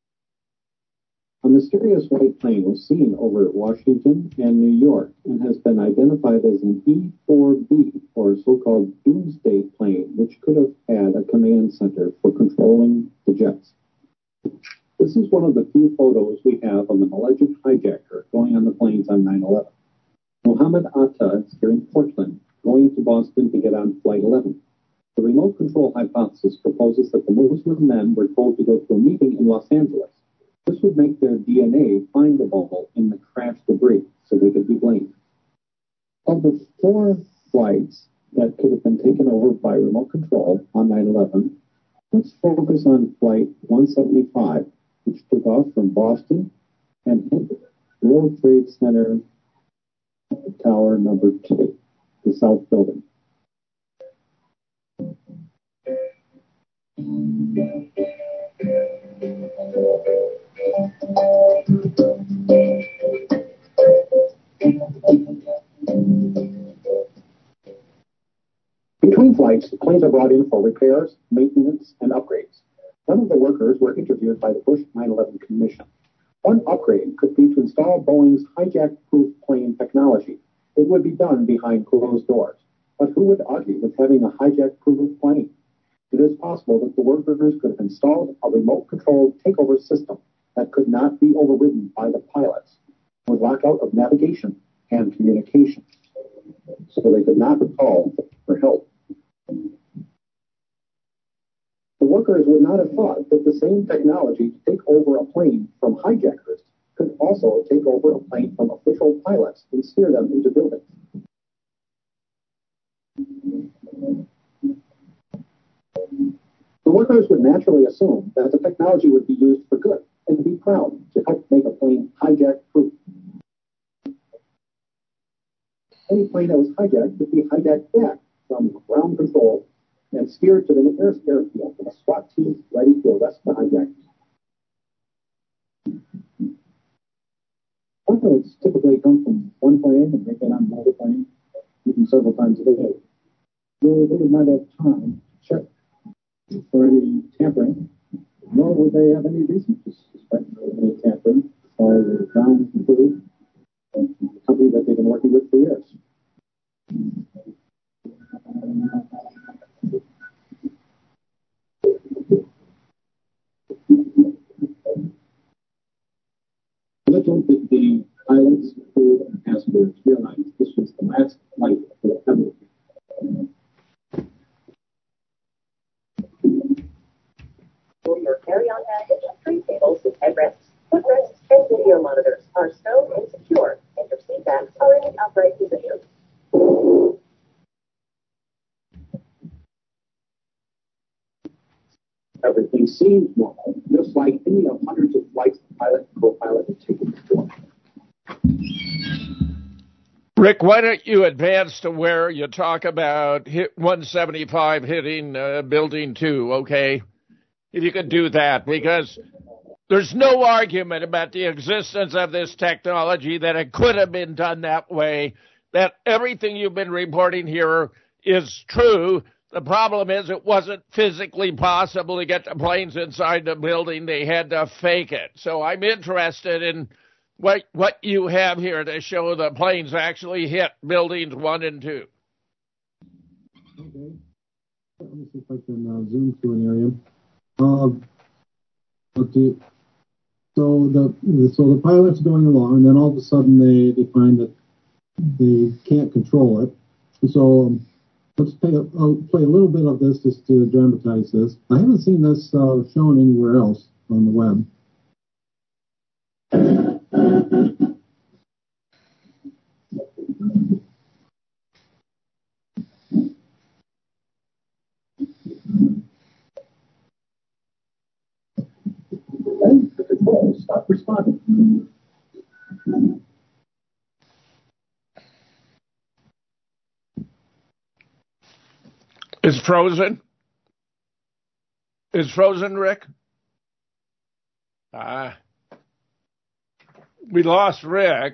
A mysterious white plane was seen over Washington and New York and has been identified as an E-4B, or so-called doomsday plane, which could have had a command center for controlling the jets. This is one of the few photos we have of an alleged hijacker going on the planes on 9/11. Mohammed Atta is here in Portland, going to Boston to get on Flight 11. The remote control hypothesis proposes that the Muslim men were told to go to a meeting in Los Angeles. This would make their DNA findable in the crash debris, so they could be blamed. Of the 4 flights that could have been taken over by remote control on 9/11, let's focus on Flight 175, which took off from Boston and hit World Trade Center Tower number 2, the South Building. Between flights, planes are brought in for repairs, maintenance, and upgrades. None of the workers were interviewed by the Bush 9/11 Commission. One upgrade could be to install Boeing's hijack-proof plane technology. It would be done behind closed doors. But who would argue with having a hijack-proof plane? It is possible that the workers could have installed a remote-controlled takeover system that could not be overridden by the pilots, with lockout of navigation and communication, so they could not call for help. The workers would not have thought that the same technology to take over a plane from hijackers could also take over a plane from official pilots and steer them into buildings. The workers would naturally assume that the technology would be used for good and be proud to help make a plane hijack-proof. Any plane that was hijacked would be hijacked back from ground control and steered to the nearest airfield with a SWAT team ready to arrest the hijackers. Pilots typically come from one plane and they get on another plane, even several times a day. they would not have time to check for any tampering, nor would they have any reason to suspect any tampering by the ground crew and the company that they've been working with for years. Let's hope that the pilots, crew, and passengers realize this was the last flight they'll ever For your carry-on baggage, tray tables with headrests, footrests, and video monitors are stowed and secure, and your seat backs are in the upright position. Everything seems normal, just like any of hundreds of flights the pilot and co-pilot have taken before. Rick, why don't you advance to where you talk about 175 hitting Building 2, okay? If you could do that, because there's no argument about the existence of this technology, that it could have been done that way, that everything you've been reporting here is true. The problem is it wasn't physically possible to get the planes inside the building. They had to fake it. So I'm interested in what you have here to show the planes actually hit Buildings 1 and 2. Okay. Let me see if I can zoom to an area. So the pilot's going along, and then all of a sudden they find that they can't control it. So let's I'll play a little bit of this just to dramatize this. I haven't seen this shown anywhere else on the web. The controls stop responding. Is frozen? Is frozen, Rick? We lost Rick.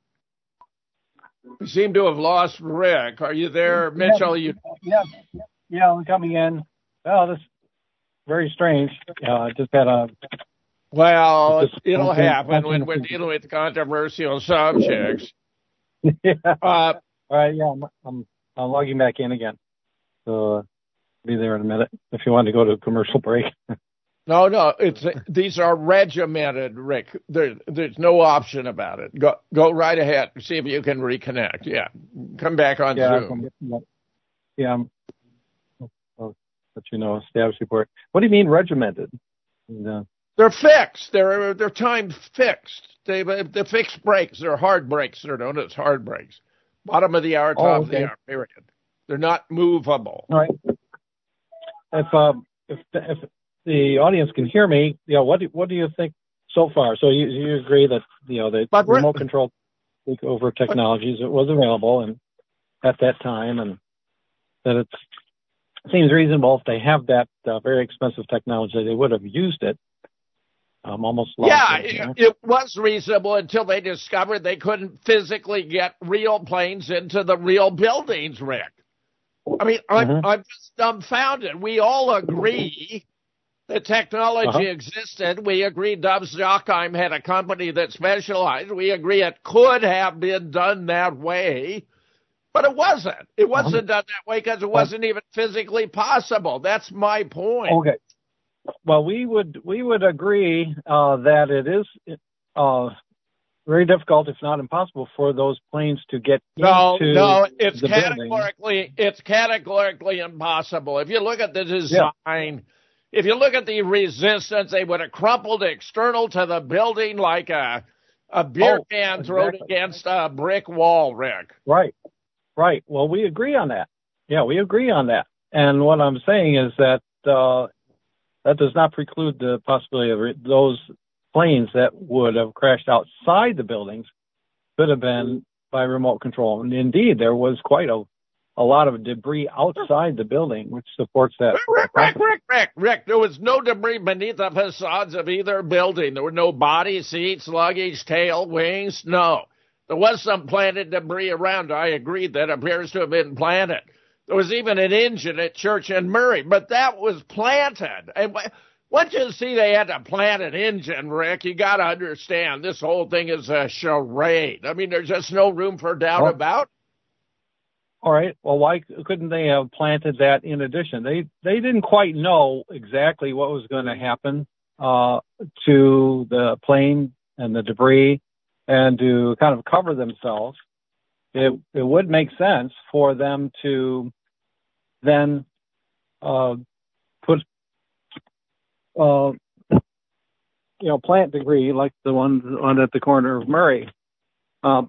We seem to have lost Rick. Are you there, Mitchell? Yeah, I'm coming in. Oh, this is very strange. Just had a... Well, it'll happen when we're dealing with controversial subjects. Yeah. All right, yeah, I'm logging back in again. So be there in a minute if you want to go to a commercial break. No, these are regimented, Rick. There's no option about it. Go right ahead. See if you can reconnect. Yeah, come back on Zoom. I'll let you know. Status report. What do you mean regimented? They're fixed. They're time fixed. The fixed breaks. They're hard breaks. They're known as hard breaks. Bottom of the hour, top of the hour. Period. They're not movable. All right. If the audience can hear me, what do you think so far? So you agree that the remote control takeover technologies, it was available and at that time, and that it seems reasonable if they have that very expensive technology, they would have used it. It was reasonable until they discovered they couldn't physically get real planes into the real buildings, Rick. I mean, I'm just dumbfounded. We all agree the technology existed. We agree Dubs Jockheim had a company that specialized. We agree it could have been done that way, but it wasn't. It wasn't done that way because it wasn't even physically possible. That's my point. Okay. Well, we would agree that it is very difficult, if not impossible, for those planes to get into it's the it's categorically impossible. If you look at the design, if you look at the resistance, they would have crumpled external to the building like a beer can thrown against a brick wall, Rick. Right. Well, we agree on that. Yeah, we agree on that. And what I'm saying is that that does not preclude the possibility of those planes that would have crashed outside the buildings could have been by remote control. And indeed, there was quite a lot of debris outside the building, which supports that. Rick, there was no debris beneath the facades of either building. There were no body, seats, luggage, tail, wings. No. There was some planted debris around. I agree that appears to have been planted. There was even an engine at Church and Murray, but that was planted. And once you see they had to plant an engine, Rick, you got to understand this whole thing is a charade. I mean, there's just no room for doubt about it. All right. Well, why couldn't they have planted that in addition? They didn't quite know exactly what was going to happen to the plane and the debris, and to kind of cover themselves. It would make sense for them to then put plant debris like the one on at the corner of Murray. I'm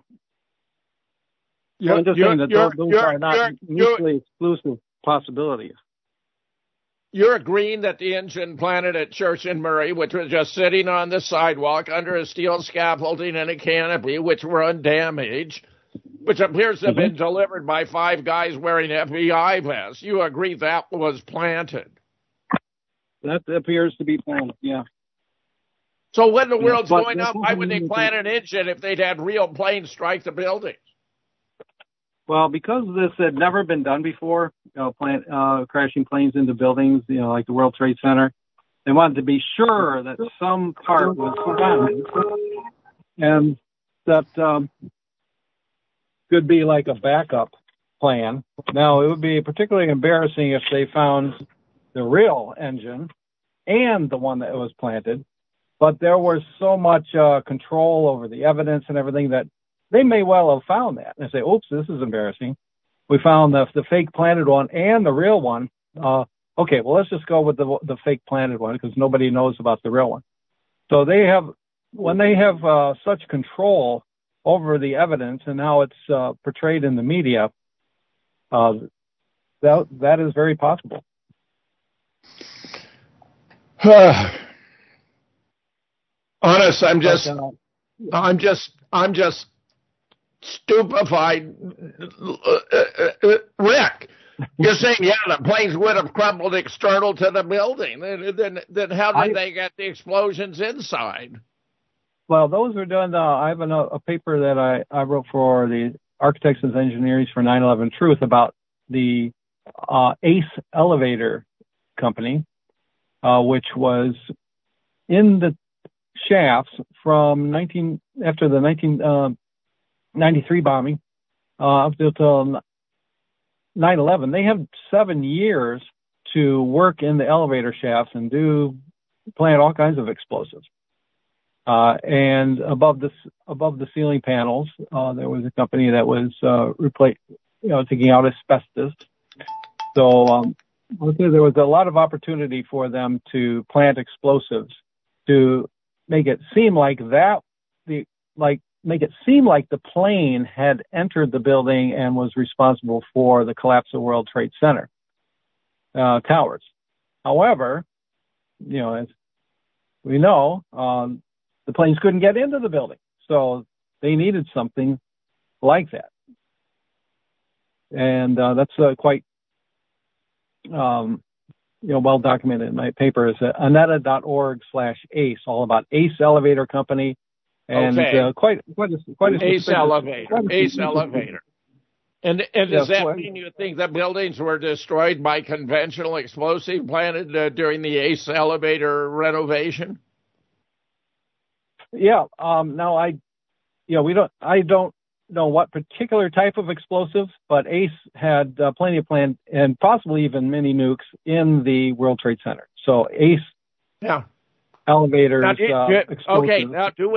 just saying that those are not mutually exclusive possibilities. You're agreeing that the engine planted at Church and Murray, which was just sitting on the sidewalk under a steel scaffolding and a canopy, which were undamaged, which appears to have been delivered by 5 guys wearing FBI vests. You agree that was planted? That appears to be planted, yeah. So when the world's going up, why would they plant an engine if they'd had real planes strike the buildings? Well, because this had never been done before, crashing planes into buildings, like the World Trade Center, they wanted to be sure that some part was damaged, and that could be like a backup plan. Now, it would be particularly embarrassing if they found the real engine and the one that was planted, but there was so much control over the evidence and everything that they may well have found that and say, oops, this is embarrassing. We found the fake planted one and the real one. Okay, well, let's just go with the fake planted one because nobody knows about the real one. So when they have such control over the evidence and how it's portrayed in the media, that is very possible. Honest, I'm just stupefied. Rick, you're saying, the planes would have crumbled external to the building. Then how did they get the explosions inside? Well, those were done. I have a paper that I wrote for the Architects and Engineers for 9/11 Truth about the ACE Elevator Company, which was in the shafts from after the 1993 bombing up until 9/11. They have 7 years to work in the elevator shafts and plant all kinds of explosives. And above the ceiling panels, there was a company that was taking out asbestos. So there was a lot of opportunity for them to plant explosives to make it seem like the plane had entered the building and was responsible for the collapse of World Trade Center towers. However, as we know, the planes couldn't get into the building, so they needed something like that. And that's quite well documented in my paper. Is aneta.org/ACE, all about ACE Elevator Company, and quite a ACE Elevator. And does that mean you think the buildings were destroyed by conventional explosive planted during the ACE Elevator renovation? Yeah. Now I don't know what particular type of explosives, but ACE had plenty of planned and possibly even mini nukes in the World Trade Center. So ACE elevators. Okay. Now do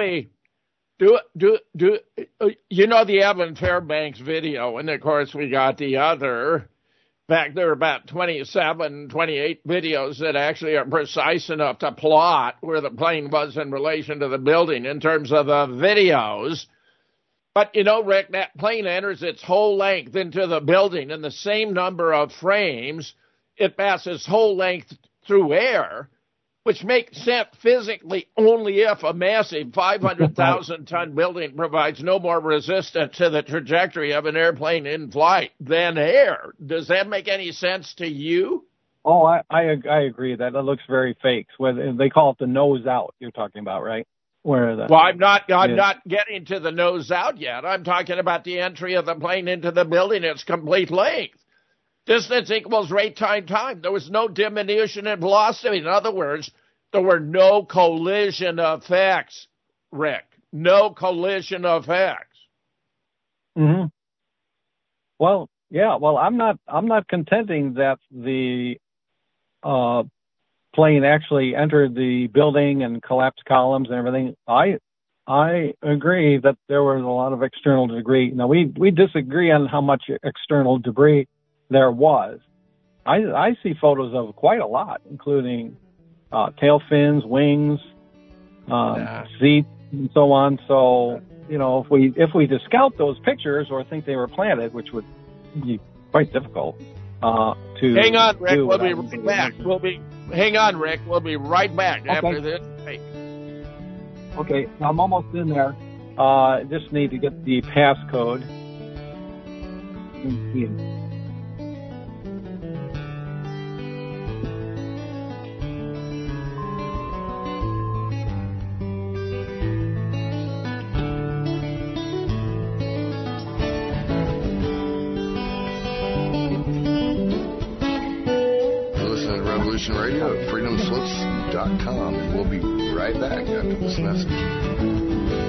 the Evan Fairbanks video, and of course we got the other. In fact, there are about 27, 28 videos that actually are precise enough to plot where the plane was in relation to the building in terms of the videos. But, Rick, that plane enters its whole length into the building in the same number of frames. It passes whole length through air, which makes sense physically only if a massive 500,000-ton building provides no more resistance to the trajectory of an airplane in flight than air. Does that make any sense to you? Oh, I agree that it looks very fake. They call it the nose out you're talking about, right? I'm not getting to the nose out yet. I'm talking about the entry of the plane into the building, its complete length. Distance equals rate times time. There was no diminution in velocity. In other words, there were no collision effects, Rick. No collision effects. Mm-hmm. Well, yeah. Well, I'm not contending that the plane actually entered the building and collapsed columns and everything. I agree that there was a lot of external debris. Now, we disagree on how much external debris there was. I see photos of quite a lot, including tail fins, wings, seats, and so on. So, if we discount those pictures or think they were planted, which would be quite difficult to hang on, Rick. We'll be right back. Hang on, Rick. We'll be right back after this break. Okay, I'm almost in there. Just need to get the passcode. Listen to Revolution Radio at freedomslips.com, and we'll be right back after this message.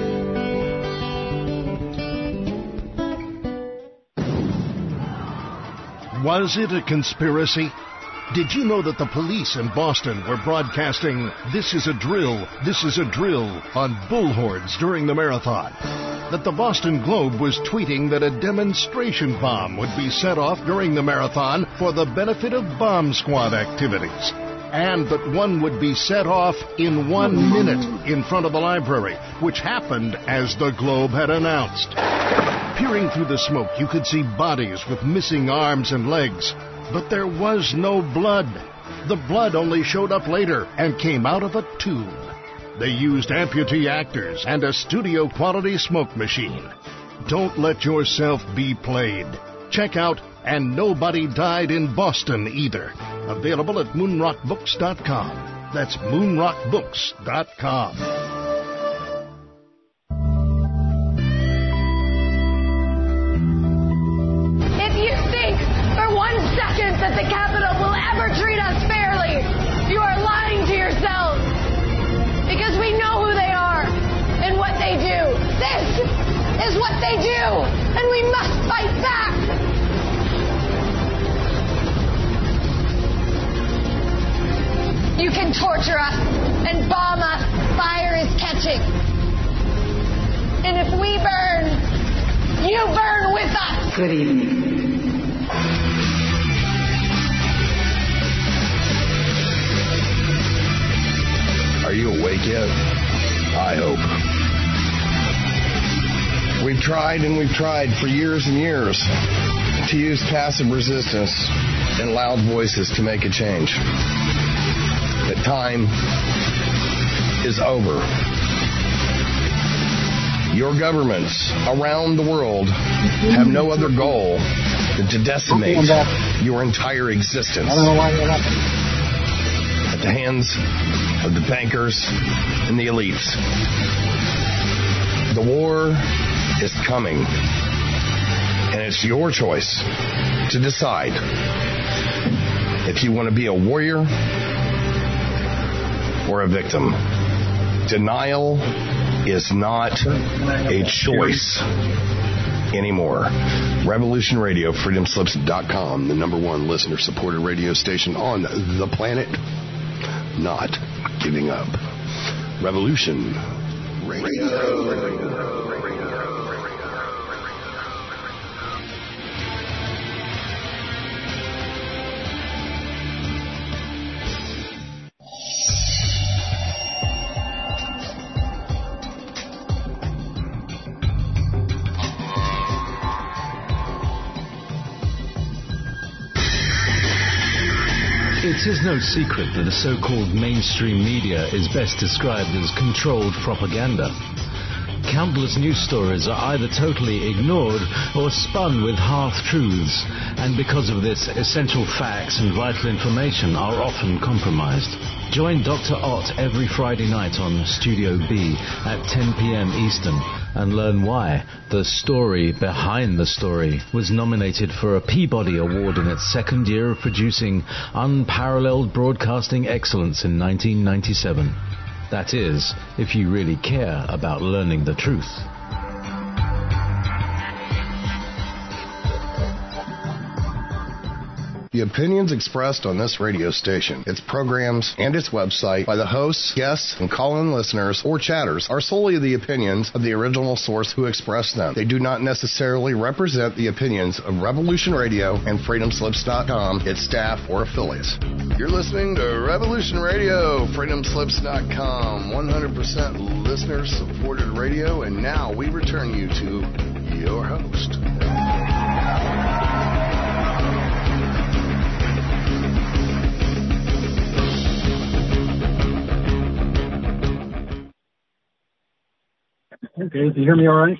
Was it a conspiracy? Did you know that the police in Boston were broadcasting "This is a drill, this is a drill" on bullhorns during the marathon? That the Boston Globe was tweeting that a demonstration bomb would be set off during the marathon for the benefit of bomb squad activities? And that one would be set off in 1 minute in front of the library, which happened as the Globe had announced. Peering through the smoke, you could see bodies with missing arms and legs, but there was no blood. The blood only showed up later and came out of a tube. They used amputee actors and a studio-quality smoke machine. Don't let yourself be played. Check out And Nobody Died in Boston Either. Available at moonrockbooks.com. That's moonrockbooks.com. If you think for 1 second that the Capitol will ever treat us fairly, you are lying to yourselves. Because we know who they are and what they do. This is what they do, and we must fight back. You can torture us and bomb us. Fire is catching. And if we burn, you burn with us. Good evening. Are you awake yet? I hope. We've tried and we've tried for years and years to use passive resistance and loud voices to make a change. The time is over. Your governments around the world have no other goal than to decimate your entire existence. I don't know why that happened. At the hands of the bankers and the elites. The war is coming, and it's your choice to decide if you want to be a warrior or a victim. Denial is not a choice anymore. Revolution Radio, freedomslips.com, the #1 listener-supported radio station on the planet. Not giving up. Revolution Radio. It is no secret that the so-called mainstream media is best described as controlled propaganda. countless news stories are either totally ignored or spun with half-truths, and because of this, essential facts and vital information are often compromised. Join Dr. Ott every Friday night on Studio B at 10 p.m. Eastern and learn why The Story Behind the Story was nominated for a Peabody Award in its second year of producing unparalleled broadcasting excellence in 1997. That is, if you really care about learning the truth. The opinions expressed on this radio station, its programs, and its website by the hosts, guests, and call-in listeners or chatters are solely the opinions of the original source who expressed them. They do not necessarily represent the opinions of Revolution Radio and FreedomSlips.com, its staff, or affiliates. You're listening to Revolution Radio, FreedomSlips.com, 100% listener-supported radio, and now we return you to your host. Okay, do you hear me all right?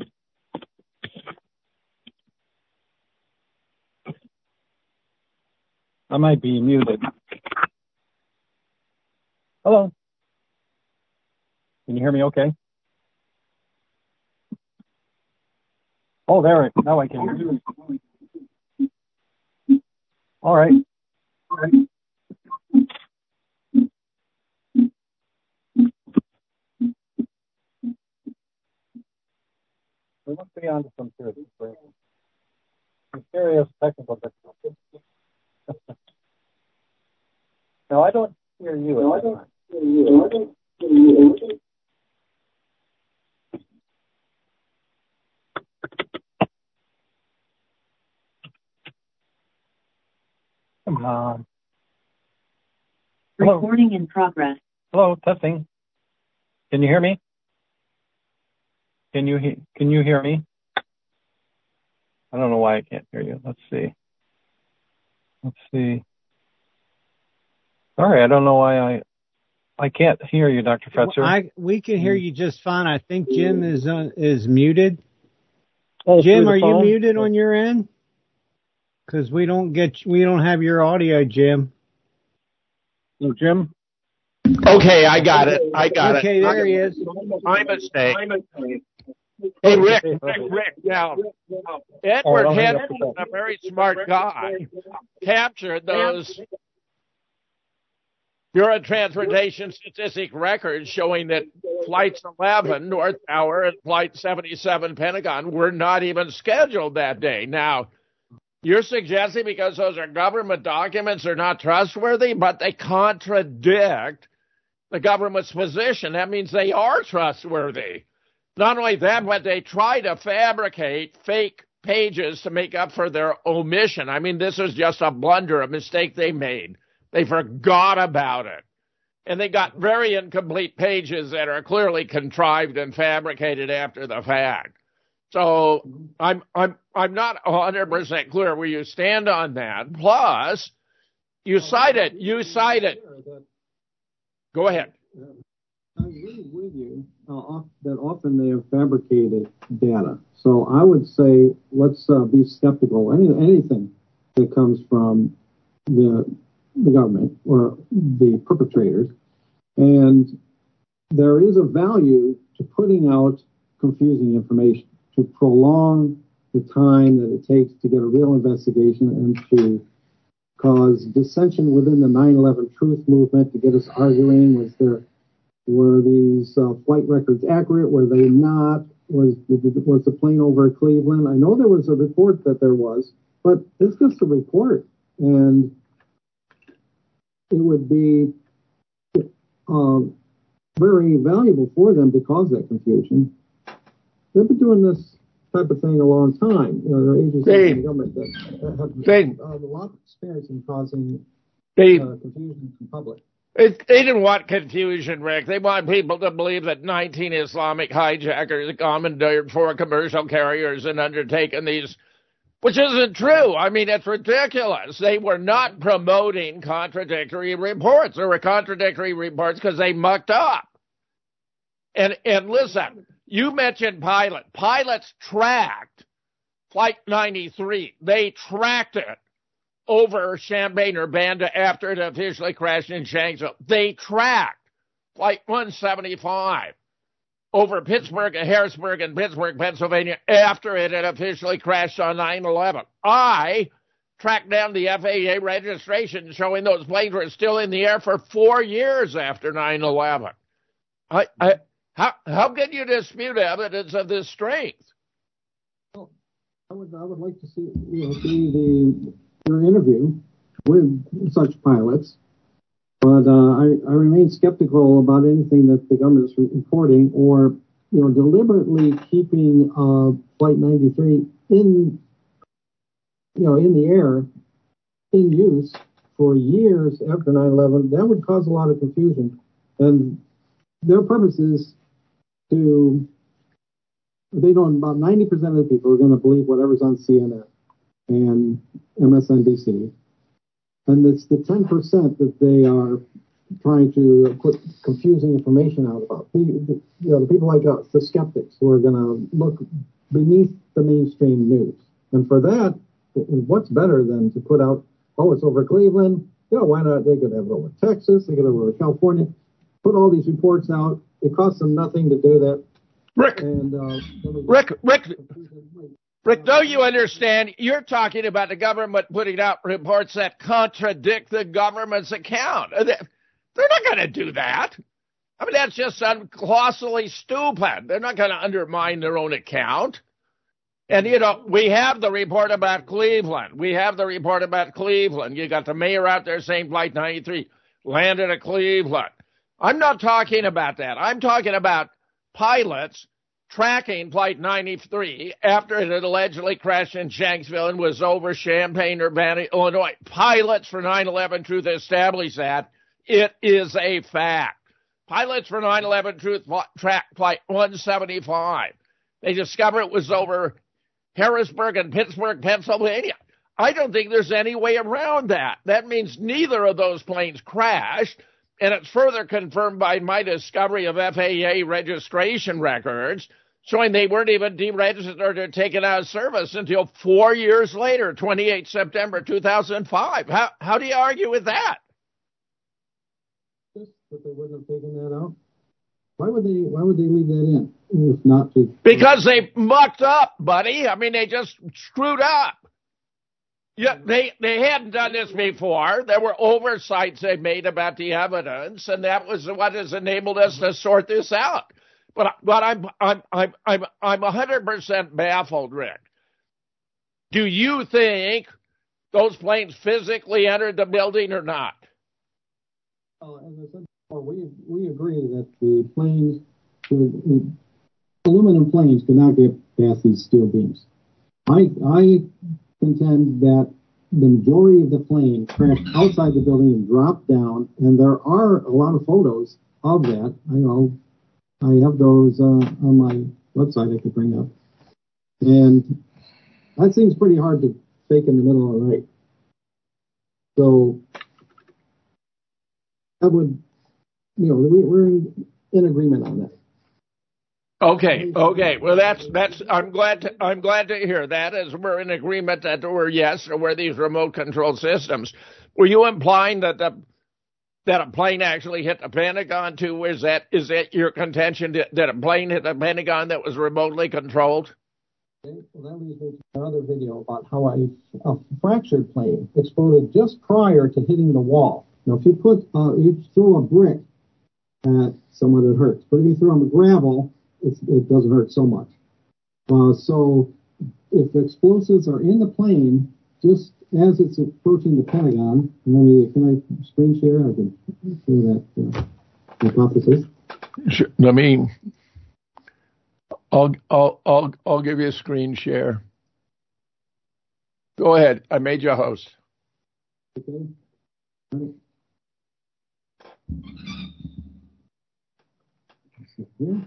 I might be muted. Hello? Can you hear me okay? Oh, there. Now I can hear you. All right. All right. We must be on to some serious technical difficulties. No, I don't hear you. No, I don't hear you. No, I don't hear you. Come on. Hello. Recording in progress. Hello, testing. Can you hear me? Can you hear me? I don't know why I can't hear you. Let's see. Sorry, I don't know why I can't hear you, Dr. Fetzer. We can hear you just fine. I think Jim is muted. Oh, Jim, are you muted on your end? Because we don't have your audio, Jim. No, Jim. Okay, I got it. Okay, there he is. My mistake. Hey, Rick. Now, Edward Henderson, a very smart guy, captured those Bureau of Transportation statistic records showing that Flights 11, North Tower, and Flight 77, Pentagon, were not even scheduled that day. Now, you're suggesting because those are government documents, they're not trustworthy, but they contradict the government's position. That means they are trustworthy. Not only that, but they try to fabricate fake pages to make up for their omission. I mean, this is just a blunder, a mistake they made. They forgot about it. And they got very incomplete pages that are clearly contrived and fabricated after the fact. So I'm not 100% clear where you stand on that. Plus, you cited. Go ahead. I agree with you that often they have fabricated data. So I would say let's be skeptical. Anything that comes from the government or the perpetrators. And there is a value to putting out confusing information, to prolong the time that it takes to get a real investigation and to cause dissension within the 9/11 truth movement, to get us arguing, were these flight records accurate? Were they not? Was the plane over Cleveland? I know there was a report that there was, but it's just a report. And it would be very valuable for them to cause that confusion. They've been doing this type of thing a long time. You know, there are agencies in the government that have a lot of experience in causing confusion in public. They didn't want confusion, Rick. They want people to believe that 19 Islamic hijackers commandeered 4 commercial carriers and undertaken these, which isn't true. I mean, it's ridiculous. They were not promoting contradictory reports. There were contradictory reports because they mucked up. And listen, You mentioned pilot. Pilots tracked Flight 93. They tracked it over Champaign-Urbana after it officially crashed in Shanksville. They tracked Flight 175 over Pittsburgh, Harrisburg, and Pittsburgh, Pennsylvania after it had officially crashed on 9/11. I tracked down the FAA registration showing those planes were still in the air for 4 years after 9/11. How can you dispute evidence of this strength? Well, I would like to see your interview with such pilots, but I remain skeptical about anything that the government is reporting or deliberately keeping Flight 93 in the air in use for years after 9/11. That would cause a lot of confusion, and their purpose is they know about 90% of the people are going to believe whatever's on CNN and MSNBC. And it's the 10% that they are trying to put confusing information out about. The people like us, the skeptics, who are going to look beneath the mainstream news. And for that, what's better than to put out, it's over Cleveland. Why not? They could have it over Texas. They could have it over California. Put all these reports out. It costs them nothing to do that. Rick, don't you understand? You're talking about the government putting out reports that contradict the government's account. They're not going to do that. I mean, that's just colossally stupid. They're not going to undermine their own account. And, we have the report about Cleveland. You got the mayor out there saying Flight 93 landed at Cleveland. I'm not talking about that. I'm talking about pilots tracking Flight 93 after it had allegedly crashed in Shanksville and was over Champaign-Urbana, Illinois. Pilots for 9/11 Truth established that. It is a fact. Pilots for 9/11 Truth tracked Flight 175. They discovered it was over Harrisburg and Pittsburgh, Pennsylvania. I don't think there's any way around that. That means neither of those planes crashed. And it's further confirmed by my discovery of FAA registration records showing they weren't even deregistered or taken out of service until 4 years later, 28 September 2005. How do you argue with that? Just that they wouldn't have taken that out. Why would they leave that in if not to? Because they mucked up, buddy. I mean, they just screwed up. Yeah, they hadn't done this before. There were oversights they made about the evidence, and that was what has enabled us to sort this out. But I'm 100% baffled, Rick. Do you think those planes physically entered the building or not? As I said before, we agree that the planes, the aluminum planes, could not get past these steel beams. I contend that the majority of the plane crashed outside the building and dropped down, and there are a lot of photos of that. I have those on my website I could bring up. And that seems pretty hard to fake in the middle of the night. So I would, we're in agreement on that. Okay. Well, that's. I'm glad to hear that, as we're in agreement that there were these remote control systems. Were you implying that a plane actually hit the Pentagon too? Is that your contention that a plane hit the Pentagon that was remotely controlled? Okay, well, that leads me to another video about how a fractured plane exploded just prior to hitting the wall. Now, if you throw a brick at someone, it hurts, but if you throw them gravel, it doesn't hurt so much. So if explosives are in the plane, just as it's approaching the Pentagon, can I screen share? I can show that hypothesis. Sure. I'll give you a screen share. Go ahead. I made you a host. Okay. Here.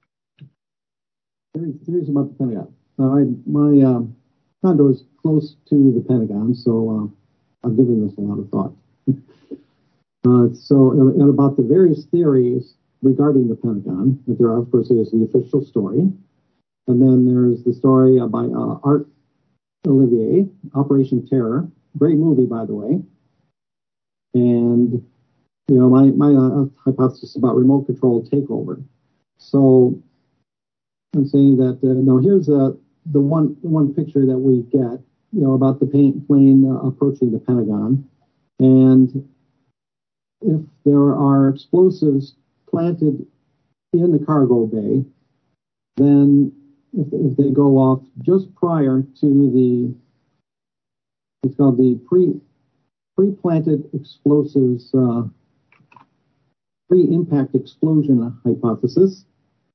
Here's about the Pentagon. My condo is close to the Pentagon, so I've given this a lot of thought. So, and about the various theories regarding the Pentagon. But there, of course, there's the official story. And then there's the story by Art Olivier, Operation Terror. Great movie, by the way. And, you know, my hypothesis about remote control takeover. So I'm saying that, now here's the one picture that we get, you know, about the plane approaching the Pentagon. And if there are explosives planted in the cargo bay, then if they go off just prior to it's called the pre-planted explosives, pre-impact explosion hypothesis,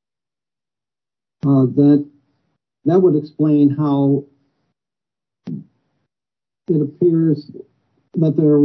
that would explain how it appears that there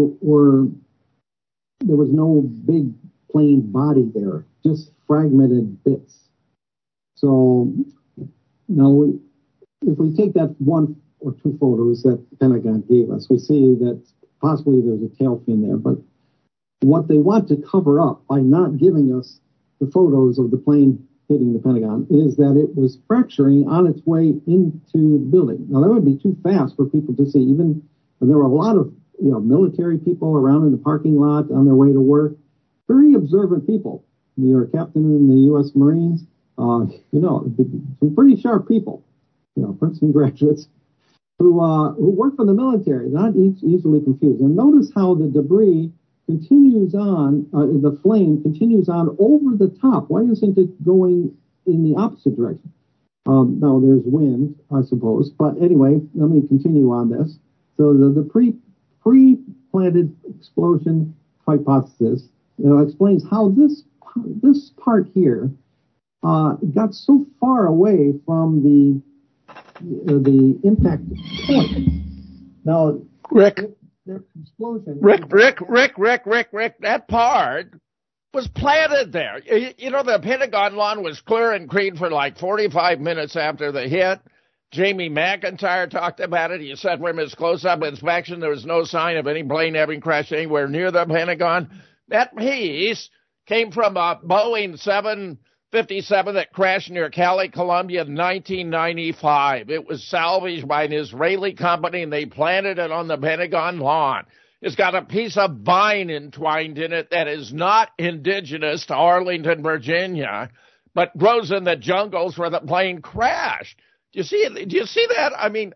was no big plane body there, just fragmented bits. So now, if we take that one or two photos that the Pentagon gave us, we see that possibly there's a tail fin there. But what they want to cover up by not giving us the photos of the plane hitting the Pentagon is that it was fracturing on its way into the building. Now, that would be too fast for people to see. Even there were a lot of military people around in the parking lot on their way to work. Very observant people. You're a captain in the U.S. Marines. Some pretty sharp people, Princeton graduates who work for the military, not easily confused. And notice how the debris continues on, the flame continues on over the top. Why isn't it going in the opposite direction? Now, there's wind, I suppose. But anyway, let me continue on this. So the pre-planted explosion hypothesis explains how this part here got so far away from the impact point. Now, Rick, explosion. Rick, that part was planted there. The Pentagon lawn was clear and green for like 45 minutes after the hit. Jamie McIntyre talked about it. He said from his close-up inspection, there was no sign of any plane having crashed anywhere near the Pentagon. That piece came from a Boeing 757 that crashed near Cali, Colombia in 1995. It was salvaged by an Israeli company, and they planted it on the Pentagon lawn. It's got a piece of vine entwined in it that is not indigenous to Arlington, Virginia, but grows in the jungles where the plane crashed. Do you see that? I mean,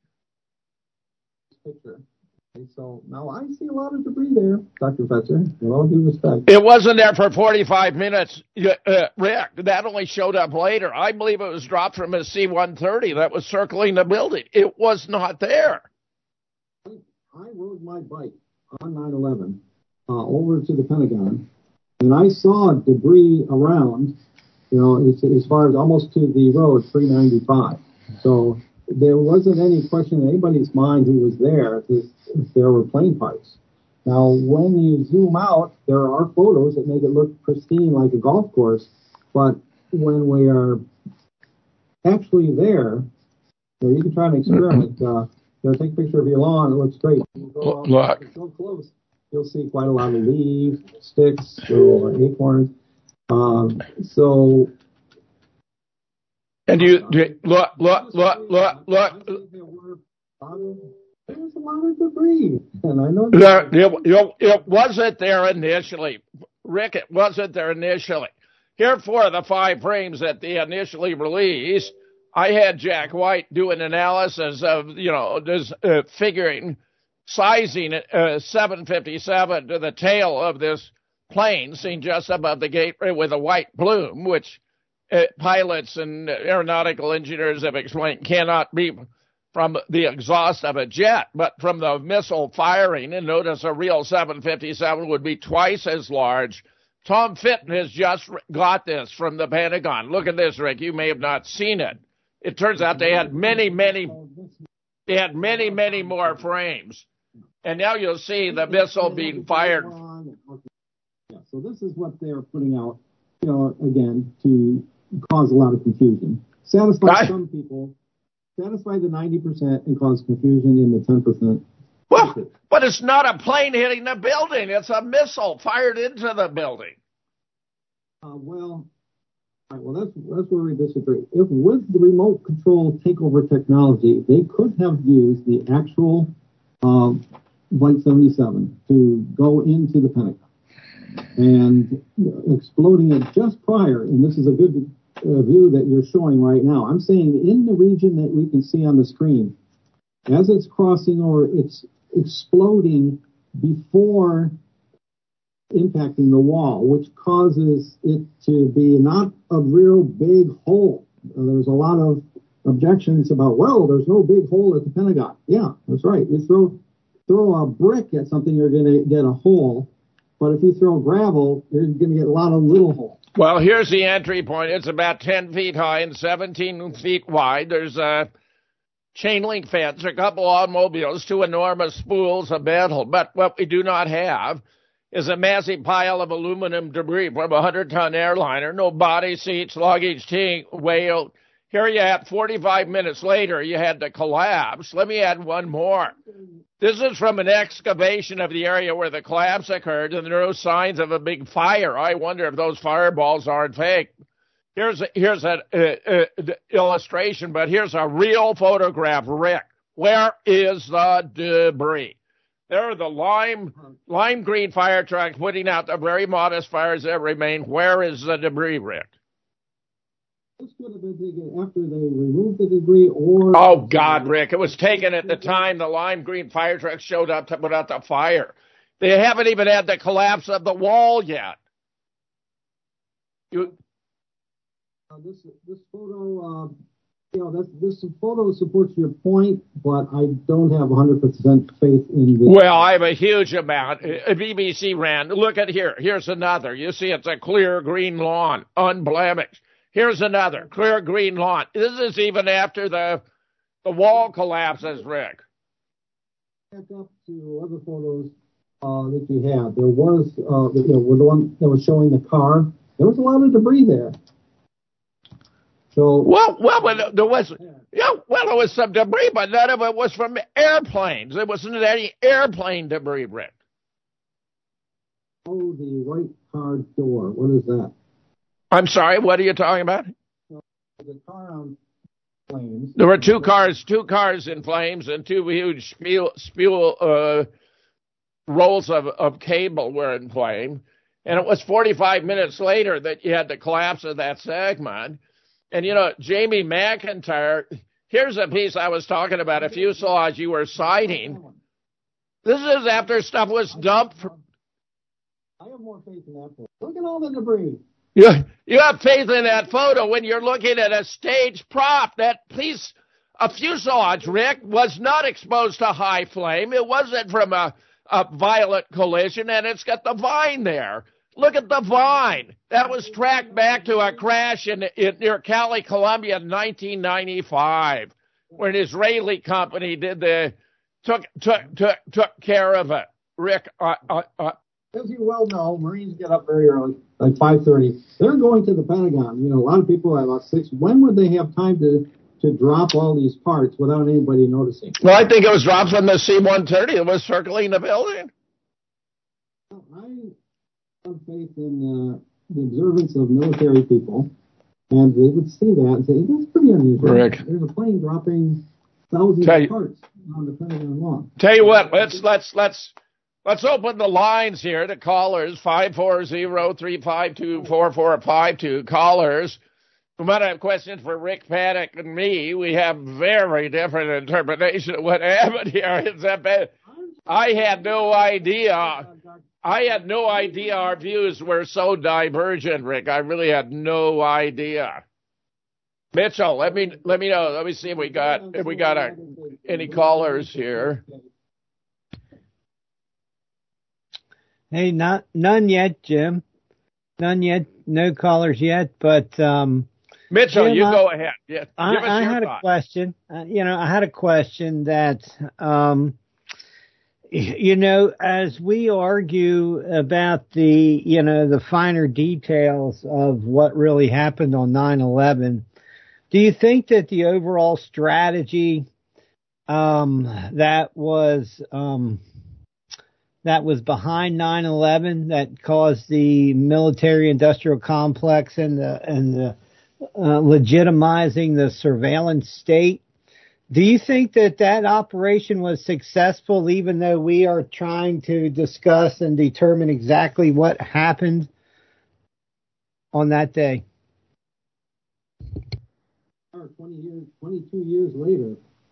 picture. So now I see a lot of debris there, Dr. Fetzer, with all due respect. It wasn't there for 45 minutes, Rick. That only showed up later. I believe it was dropped from a C-130 that was circling the building. It was not there. I rode my bike on 9/11 over to the Pentagon, and I saw debris around, as far as almost to the road 395. So there wasn't any question in anybody's mind who was there if there were plane parts. Now, when you zoom out, there are photos that make it look pristine like a golf course, but when we are actually there, you can try an experiment. Take a picture of your lawn. It looks great. You go out, so close, you'll see quite a lot of leaves, sticks, or acorns. And you look. There's a lot of debris, and I know it wasn't there initially, Rick. It wasn't there initially. Here for the 5 frames that they initially released, I had Jack White do an analysis of figuring sizing 757 to the tail of this plane seen just above the gateway with a white plume, which pilots and aeronautical engineers have explained cannot be from the exhaust of a jet, but from the missile firing. And notice a real 757 would be twice as large. Tom Fitton has just got this from the Pentagon. Look at this, Rick. You may have not seen it. It turns out they had many more frames. And now you'll see the missile being fired. Yeah, so this is what they're putting out, again, to cause a lot of confusion. Satisfy some people, satisfy the 90% and cause confusion in the 10%. Well, but it's not a plane hitting the building. It's a missile fired into the building. Well, that's where we disagree. If with the remote control takeover technology, they could have used the actual Flight 77 to go into the Pentagon and exploding it just prior. And this is a good view that you're showing right now. I'm saying in the region that we can see on the screen, as it's crossing over, it's exploding before impacting the wall, which causes it to be not a real big hole. There's a lot of objections about, well, there's no big hole at the Pentagon. Yeah, that's right. You throw a brick at something, you're going to get a hole. But if you throw gravel, you're going to get a lot of little holes. Well, here's the entry point. It's about 10 feet high and 17 feet wide. There's a chain link fence, a couple automobiles, two enormous spools of metal. But what we do not have is a massive pile of aluminum debris from a 100-ton airliner, no body seats, luggage, whale. Here you had 45 minutes later, you had to collapse. Let me add one more. This is from an excavation of the area where the collapse occurred, and there are no signs of a big fire. I wonder if those fireballs aren't fake. Here's an illustration, but here's a real photograph, Rick. Where is the debris? There are the lime green fire trucks putting out the very modest fires that remain. Where is the debris, Rick? This could have been taken after they removed the debris or... Oh, God, Rick. It was taken at the time the lime green fire trucks showed up to put out the fire. They haven't even had the collapse of the wall yet. This photo... this photo supports your point, but I don't have 100% faith in this. Well, I have a huge amount. BBC ran. Look at here. Here's another. You see, it's a clear green lawn, unblemished. Here's another clear green lawn. This is even after the wall collapses, Rick. Back up to other photos that you had. There was the one that was showing the car. There was a lot of debris there. So there was some debris, but none of it was from airplanes. There wasn't any airplane debris, Rick. Oh, the right car door. What is that? I'm sorry. What are you talking about? The car on flames. There were two cars in flames, and two huge rolls of cable were in flame. And it was 45 minutes later that you had the collapse of that segment. And, Jamie McIntyre, here's a piece I was talking about, a fuselage you were citing. This is after stuff was dumped. I have more faith in that photo. Look at all the debris. You have faith in that photo when you're looking at a stage prop. That piece of fuselage, Rick, was not exposed to high flame. It wasn't from a violent collision, and it's got the vine there. Look at the vine. That was tracked back to a crash near Cali, Colombia in 1995, where an Israeli company took care of it. Rick, as you well know, Marines get up very early, like 5:30. They're going to the Pentagon. A lot of people at about 6. When would they have time to drop all these parts without anybody noticing? Well, I think it was dropped from the C-130 that was circling the building. I have faith in the observance of military people, and they would see that and say, that's pretty unusual. Rick. There's a plane dropping thousands of parts on the Pentagon lawn. Tell you what, let's open the lines here to callers, 540-352-4452. Callers who might have questions for Rick Paddock and me. We have very different interpretation of what happened here. I had no idea. Our views were so divergent, Rick. I really had no idea. Mitchell, let me know. Let me see if we got any callers here. Hey, none yet, Jim. None yet. No callers yet, but Mitchell, Jim, you go ahead. Yeah, I had a question. I had a question that as we argue about the finer details of what really happened on 9/11, do you think that the overall strategy that was that was behind 9/11 that caused the military-industrial complex and the legitimizing the surveillance state. Do you think that operation was successful, even though we are trying to discuss and determine exactly what happened on that day? 22 years later,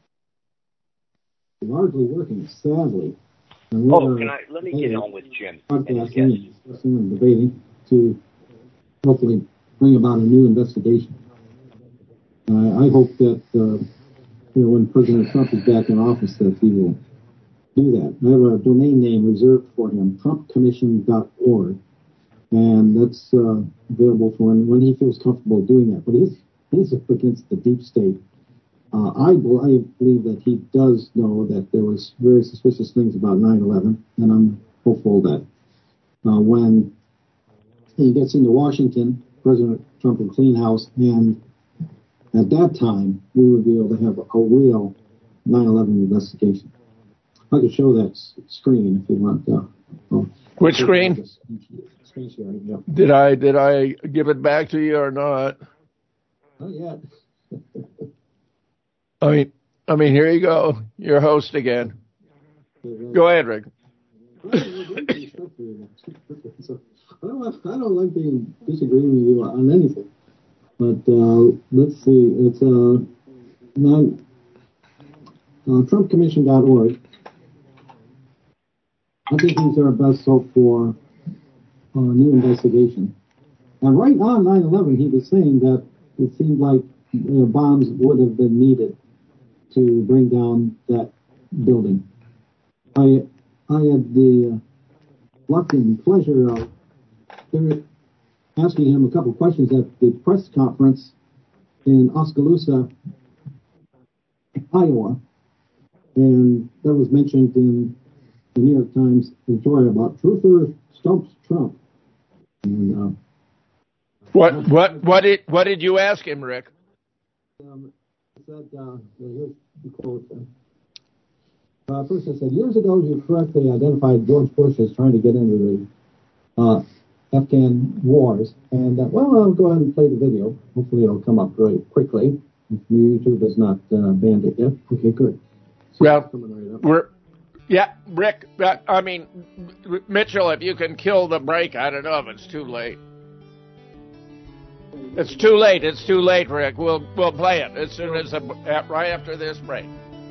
largely working, sadly. Let me get on with Jim. Podcasting, discussing and debating to hopefully bring about a new investigation. I hope that when President Trump is back in office, that he will do that. I have a domain name reserved for him, TrumpCommission.org, and that's available for when he feels comfortable doing that. But he's up against the deep state. I believe that he does know that there was very suspicious things about 9/11, and I'm hopeful that when he gets into Washington, President Trump will clean house, and at that time, we would be able to have a real 9/11 investigation. I could show that screen if you want. Which screen? Screen sharing, yeah. Did I give it back to you or not? Not yet. I mean, here you go. Your host again. Go ahead, Rick. I don't like being disagreeing with you on anything. But let's see. It's TrumpCommission.org. I think he's our best hope for a new investigation. And right on 9/11, he was saying that it seemed like bombs would have been needed to bring down that building. I had the luck and pleasure of asking him a couple of questions at the press conference in Oskaloosa, Iowa, and that was mentioned in the New York Times editorial about Truther stumps Trump. And, what did you ask him, Rick? I said, here's the quote. First, I said, years ago, you correctly identified George Bush as trying to get into the Afghan wars. And, I'll go ahead and play the video. Hopefully it'll come up very quickly. If YouTube has not banned it yet. Okay, good. So Rick, Mitchell, if you can kill the break, I don't know if it's too late. It's too late, Rick. We'll play it as soon as right after this break.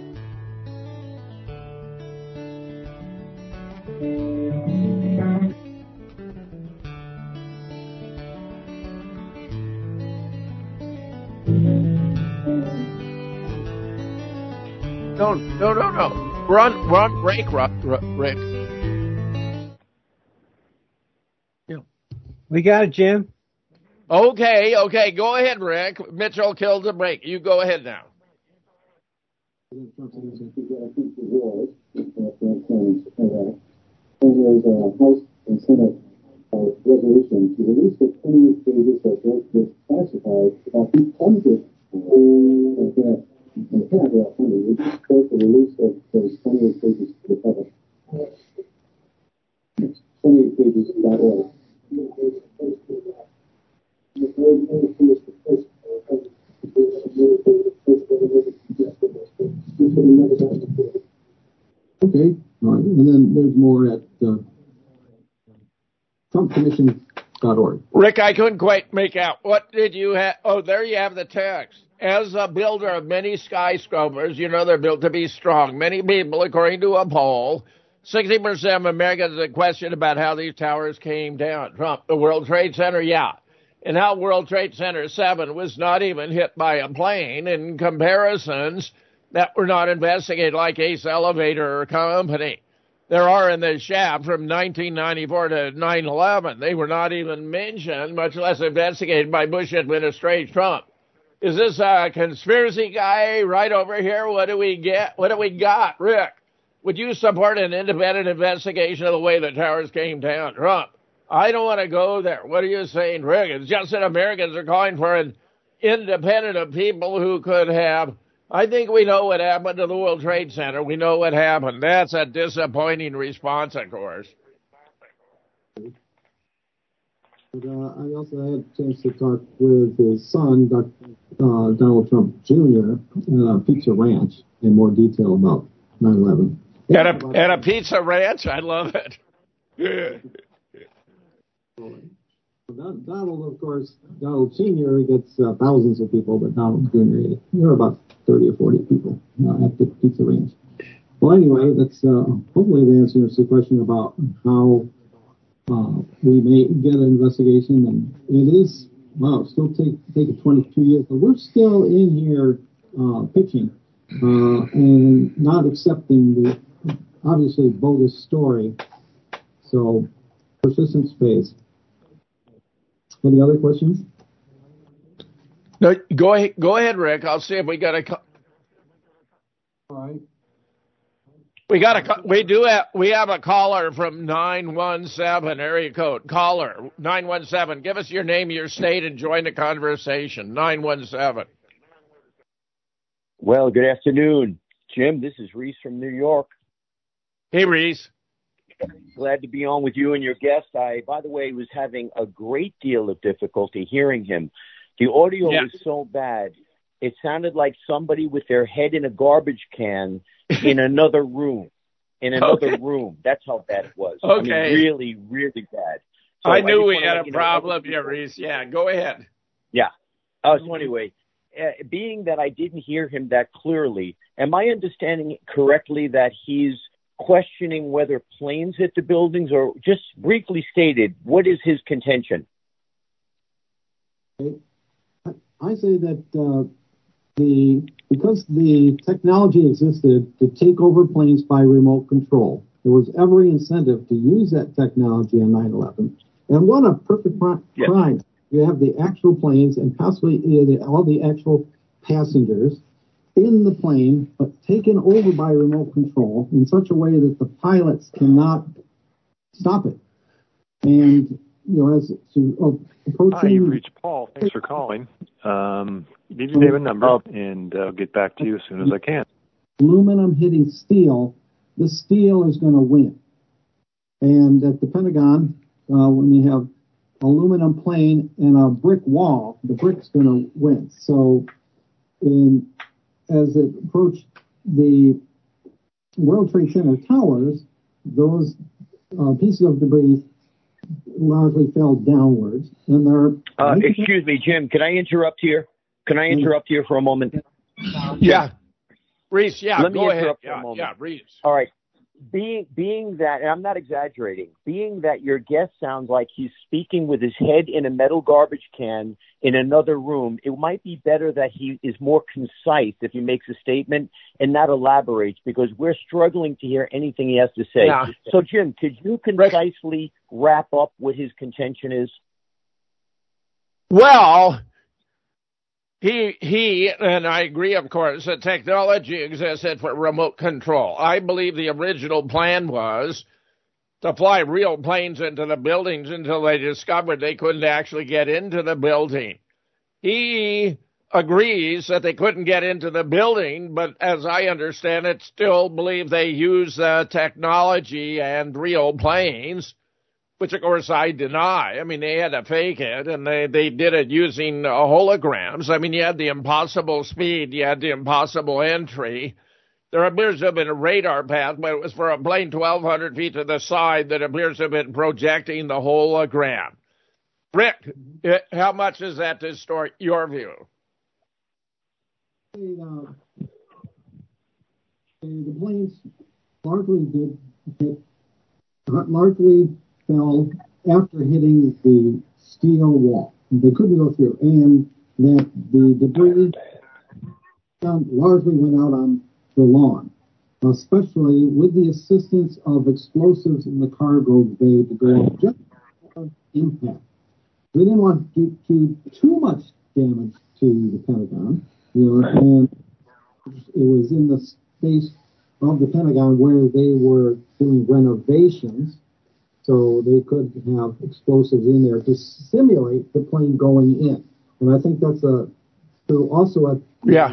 No. We're on break, Rick. Yeah. We got it, Jim. Okay. Go ahead, Rick. Mitchell killed the break. You go ahead now. And there's a House and Senate resolution to release the 28 pages that George Bush classified about the hundred in paragraph 100. We just support the release of those 28 pages to the public. 28 pages.org. Okay, all right. And then there's more at TrumpCommission.org. Rick, I couldn't quite make out. What did you have? Oh, there you have the text. As a builder of many skyscrapers, they're built to be strong. Many people, according to a poll, 60% of Americans are questioned about how these towers came down. Trump, the World Trade Center, yeah. And how World Trade Center 7 was not even hit by a plane in comparisons that were not investigated, like Ace Elevator Company. There are in the shaft from 1994 to 9/11. They were not even mentioned, much less investigated by Bush administration Trump. Is this a conspiracy guy right over here? What do we get? What do we got? Rick, would you support an independent investigation of the way the towers came down? Trump, I don't want to go there. What are you saying, Rick? It's just that Americans are calling for an independent of people who could have I think we know what happened to the World Trade Center. We know what happened. That's a disappointing response, of course. But, I also had a chance to talk with his son, Donald Trump Jr., at a Pizza Ranch in more detail about 9/11. At a Pizza Ranch? I love it. Donald, of course, Donald Sr. gets thousands of people, but Donald Jr., there are about 30 or 40 people at the Pizza Ranch. Well, anyway, that's hopefully that answers the question about how we may get an investigation. And it is, still take 22 years, but we're still in here pitching and not accepting the obviously bogus story. So, persistence pays. Any other questions? No, go ahead, Rick. I'll see if we got a. All right. We have a caller from 917 area code. Caller 917. Give us your name, your state, and join the conversation. 917. Well, good afternoon, Jim. This is Reese from New York. Hey, Reese. Glad to be on with you and your guest. I, by the way, was having a great deal of difficulty hearing him. The audio was so bad. It sounded like somebody with their head in a garbage can in another room. Room. That's how bad it was. Okay. I mean, really, really bad. So I knew we had a problem here, Reese. Yeah, go ahead. Yeah. So anyway, being that I didn't hear him that clearly, am I understanding correctly that he's questioning whether planes hit the buildings, or just briefly stated, what is his contention? I say that because the technology existed to take over planes by remote control, there was every incentive to use that technology on 9/11. And what a perfect crime. You have the actual planes and possibly all the actual passengers in the plane, but taken over by remote control in such a way that the pilots cannot stop it. And, as to approaching... Hi, you've reached Paul. Thanks for calling. Need your name and number, and I'll get back to you as soon as I can. Aluminum hitting steel, the steel is going to win. And at the Pentagon, when you have aluminum plane and a brick wall, the brick's going to win. So, as it approached the World Trade Center towers, those pieces of debris largely fell downwards. And they're... excuse me, Jim, can I interrupt here? Can I interrupt here for a moment? Yeah. Reese, Let me go ahead. interrupt for a moment. Yeah, Reese. All right. Being that, and I'm not exaggerating, being that your guest sounds like he's speaking with his head in a metal garbage can in another room, it might be better that he is more concise if he makes a statement and not elaborates, because we're struggling to hear anything he has to say. Yeah. So, Jim, could you concisely wrap up what his contention is? Well, he, and I agree, of course, that technology existed for remote control. I believe the original plan was to fly real planes into the buildings until they discovered they couldn't actually get into the building. He agrees that they couldn't get into the building, but as I understand it, still believe they use technology and real planes, which, of course, I deny. I mean, they had to fake it, and they did it using holograms. I mean, you had the impossible speed, you had the impossible entry. There appears to have been a radar path, but it was for a plane 1,200 feet to the side that appears to have been projecting the hologram. Rick, how much is that to distort your view? The planes largely fell after hitting the steel wall. They couldn't go through, and that the debris largely went out on the lawn, especially with the assistance of explosives in the cargo bay to go off just for impact. We didn't want to do too much damage to the Pentagon, and it was in the space of the Pentagon where they were doing renovations, so they could have explosives in there to simulate the plane going in. And I think that's also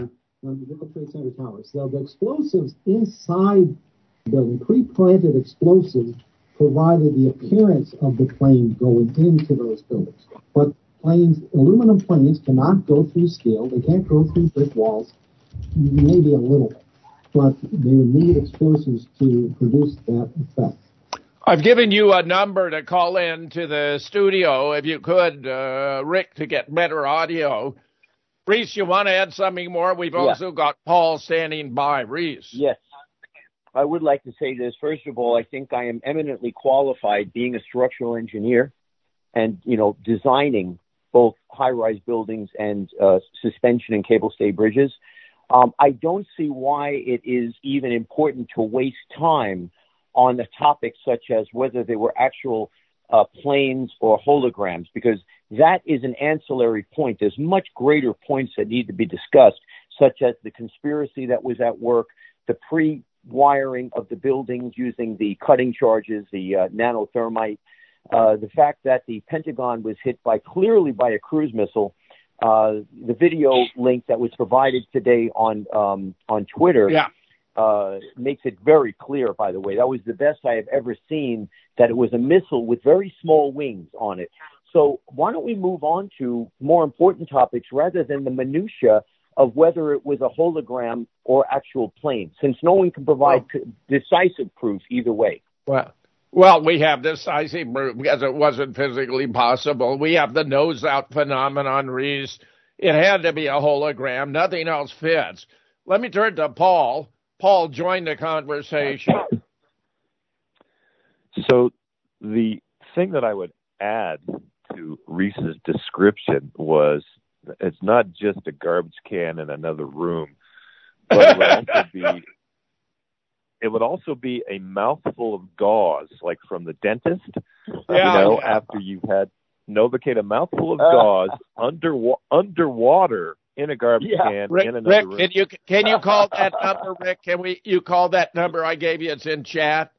on the World Trade Center towers. So the explosives inside the building, pre-planted explosives, provided the appearance of the plane going into those buildings. But aluminum planes cannot go through steel. They can't go through brick walls, maybe a little bit. But they would need explosives to produce that effect. I've given you a number to call in to the studio, if you could, Rick, to get better audio. Reese, you want to add something more? We've also got Paul standing by. Reese. Yes. I would like to say this. First of all, I think I am eminently qualified being a structural engineer and, designing both high-rise buildings and suspension and cable-stay bridges. I don't see why it is even important to waste time on the topics such as whether they were actual planes or holograms, because that is an ancillary point. There's much greater points that need to be discussed, such as the conspiracy that was at work, the pre-wiring of the buildings using the cutting charges, the nanothermite, the fact that the Pentagon was hit clearly by a cruise missile. The video link that was provided today on Twitter makes it very clear, by the way. That was the best I have ever seen, that it was a missile with very small wings on it. So why don't we move on to more important topics rather than the minutia of whether it was a hologram or actual plane, since no one can provide decisive proof either way. Well, we have decisive proof because it wasn't physically possible. We have the nose-out phenomenon, Reese. It had to be a hologram. Nothing else fits. Let me turn to Paul. Paul, join the conversation. So the thing that I would add to Reese's description was it's not just a garbage can in another room, but it would also be a mouthful of gauze, like from the dentist. After you've had Novocaine, a mouthful of gauze underwater in a garbage can in another room. Can you call that number, Rick? You call that number I gave you? It's in chat.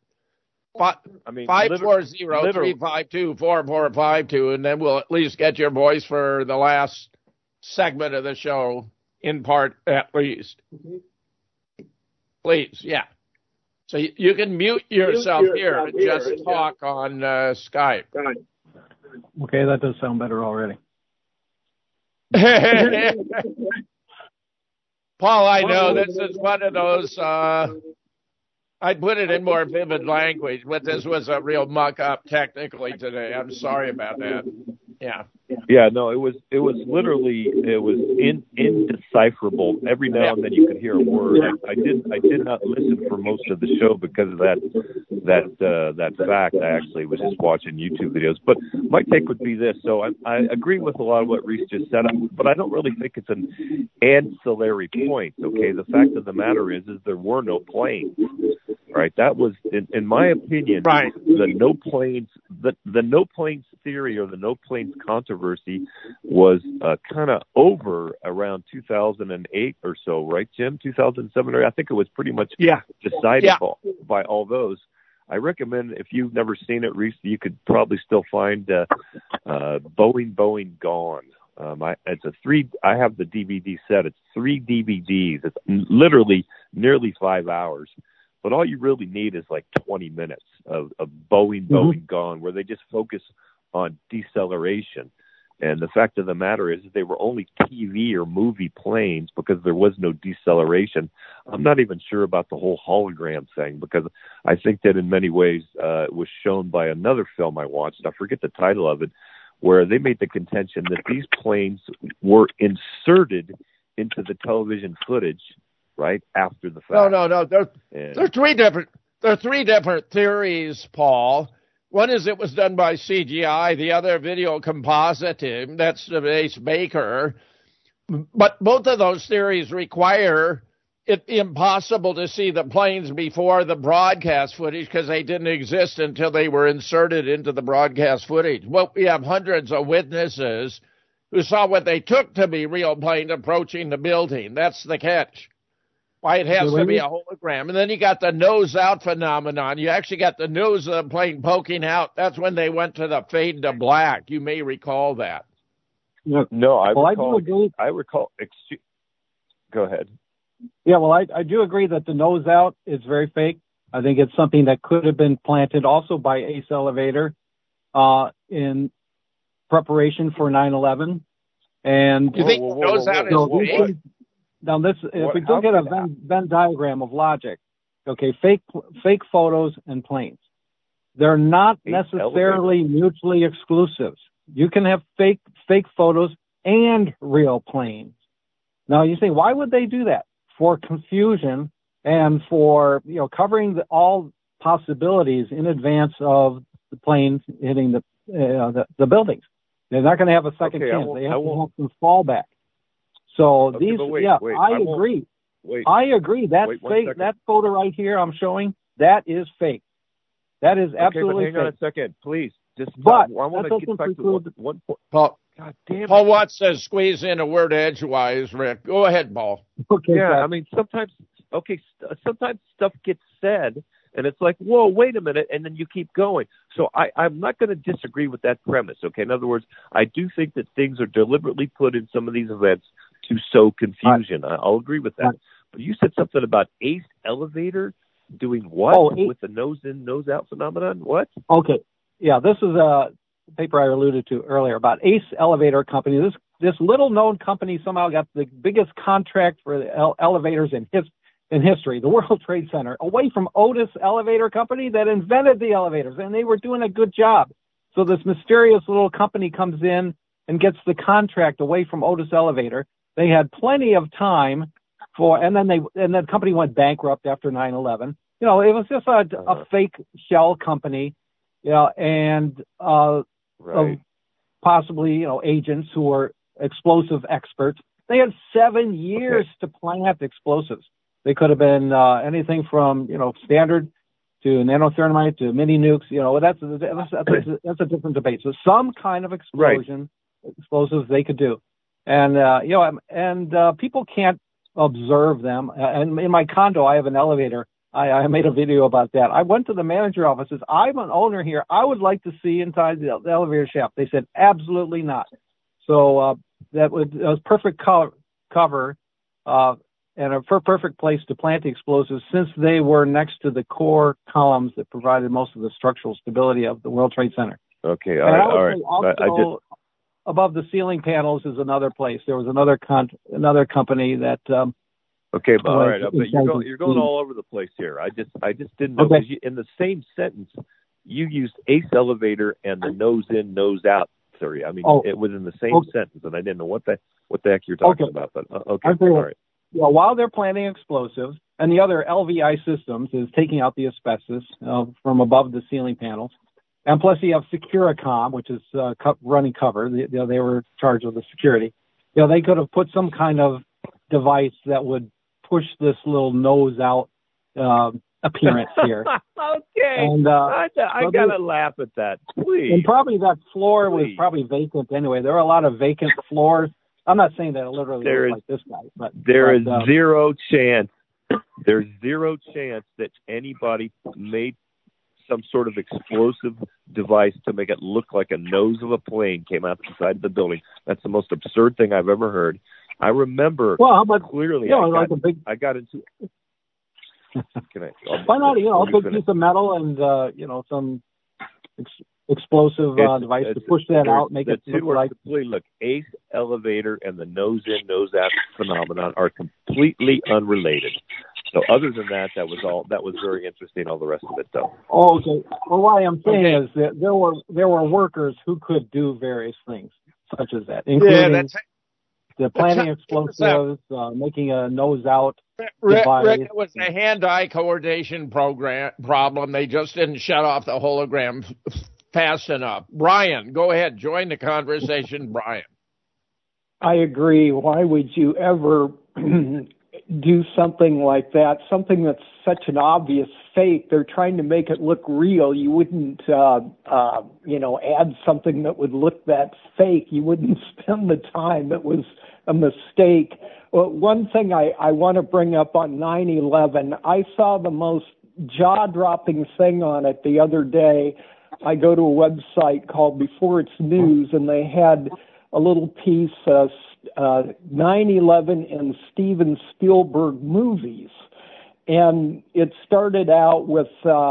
540-352-4452, and then we'll at least get your voice for the last segment of the show, in part at least. Please, yeah. So you can mute yourself here and just talk on Skype. Okay, that does sound better already. Paul, I know this is one of those, I put it in more vivid language, but this was a real muck-up technically today. I'm sorry about that. Yeah. Yeah, no, it was literally indecipherable. Every now and then you could hear a word. I did not listen for most of the show because of that fact. I actually was just watching YouTube videos. But my take would be this. So I agree with a lot of what Reese just said, but I don't really think it's an ancillary point. Okay, the fact of the matter is there were no planes. Right, that was, in my opinion, the no planes theory or the no planes controversy was kind of over around 2008 or so, right, Jim? 2007 or 8? I think it was pretty much decided by all those. I recommend, if you've never seen it, Reese, you could probably still find Boeing Gone. I have the DVD set. It's 3 DVDs. It's literally nearly 5 hours. But all you really need is like 20 minutes of Boeing Gone, where they just focus on deceleration. And the fact of the matter is they were only TV or movie planes because there was no deceleration. I'm not even sure about the whole hologram thing, because I think that in many ways it was shown by another film I watched. I forget the title of it, where they made the contention that these planes were inserted into the television footage right after the fact. No. There are three different theories, Paul. One is it was done by CGI. The other, video compositing. That's Ace Baker. But both of those theories require it impossible to see the planes before the broadcast footage because they didn't exist until they were inserted into the broadcast footage. Well, we have hundreds of witnesses who saw what they took to be real planes approaching the building. That's the catch. Why it has to be a hologram. And then you got the nose out phenomenon. You actually got the nose of the plane poking out. That's when they went to the fade to black. You may recall that. No, I recall. Go ahead. Yeah, well, I do agree that the nose out is very fake. I think it's something that could have been planted also by Ace Elevator in preparation for 9/11. And you think nose out is fake? Now, if we look at a Venn diagram of logic, okay, fake photos and planes, they're not necessarily mutually exclusive. You can have fake photos and real planes. Now, you say, why would they do that? For confusion and for covering all possibilities in advance of the planes hitting the buildings. They're not going to have a second chance. They have to have some fallback. So I agree. I agree. That's fake. That photo right here I'm showing, that is fake. That is absolutely fake. Hang on a second, please. But I want to get back to one point. Paul, God damn it. Paul Watts says squeeze in a word edgewise, Rick. Go ahead, Paul. Okay, I mean, sometimes stuff gets said, and it's like, whoa, wait a minute, and then you keep going. So I'm not going to disagree with that premise, okay? In other words, I do think that things are deliberately put in some of these events to sow confusion. I'll agree with that. But you said something about Ace Elevator doing what with the nose in, nose out phenomenon? What? Okay. Yeah, this is a paper I alluded to earlier about Ace Elevator Company. This little-known company somehow got the biggest contract for the elevators in history, the World Trade Center, away from Otis Elevator Company that invented the elevators, and they were doing a good job. So this mysterious little company comes in and gets the contract away from Otis Elevator. They had plenty of time and then the company went bankrupt after 9/11. It was just a fake shell company, and possibly agents who were explosive experts. They had 7 years to plant explosives. They could have been anything from standard to nanothermite to mini nukes. That's a different debate. So some kind of explosives they could do, and people can't observe them. And in my condo, I have an elevator. I made a video about that. I went to the manager offices. I'm an owner here. I would like to see inside the elevator shaft. They said absolutely not. So that was perfect cover. And a perfect place to plant the explosives since they were next to the core columns that provided most of the structural stability of the World Trade Center. Okay, all right. Also, above the ceiling panels is another place. There was another company that. Okay, but all right, but you're going all over the place here. I just didn't know because in the same sentence you used Ace Elevator and the nose in, nose out theory. I mean, it was in the same sentence, and I didn't know what the heck you're talking about. But okay, all right. While they're planting explosives, and the other LVI Systems is taking out the asbestos from above the ceiling panels, and plus you have Securicom, which is running cover. They were charged with the security. They could have put some kind of device that would push this little nose out appearance here. Okay, and I gotta laugh at that, please. And probably that floor was probably vacant anyway. There were a lot of vacant floors. I'm not saying that it literally looks like this guy, but there is zero chance. There's zero chance that anybody made some sort of explosive device to make it look like a nose of a plane came out the side of the building. That's the most absurd thing I've ever heard. I remember clearly. I got into. Why not? A big piece of metal and some explosive device to push that out, make it look like. Look, Ace Elevator and the nose in, nose out phenomenon are completely unrelated. So other than that, that was very interesting. All the rest of it, though. Oh, okay. Well, what I'm saying is that there were workers who could do various things, such as that, including the planting explosives, making a nose out device. Rick, it was a hand-eye coordination problem. They just didn't shut off the hologram fast enough. Brian, go ahead. Join the conversation, Brian. I agree. Why would you ever do something like that? Something that's such an obvious fake. They're trying to make it look real. You wouldn't, add something that would look that fake. You wouldn't spend the time. It was a mistake. Well, one thing I want to bring up on 9/11, I saw the most jaw-dropping thing on it the other day. I go to a website called Before It's News, and they had a little piece, 9/11 and Steven Spielberg movies. And it started out with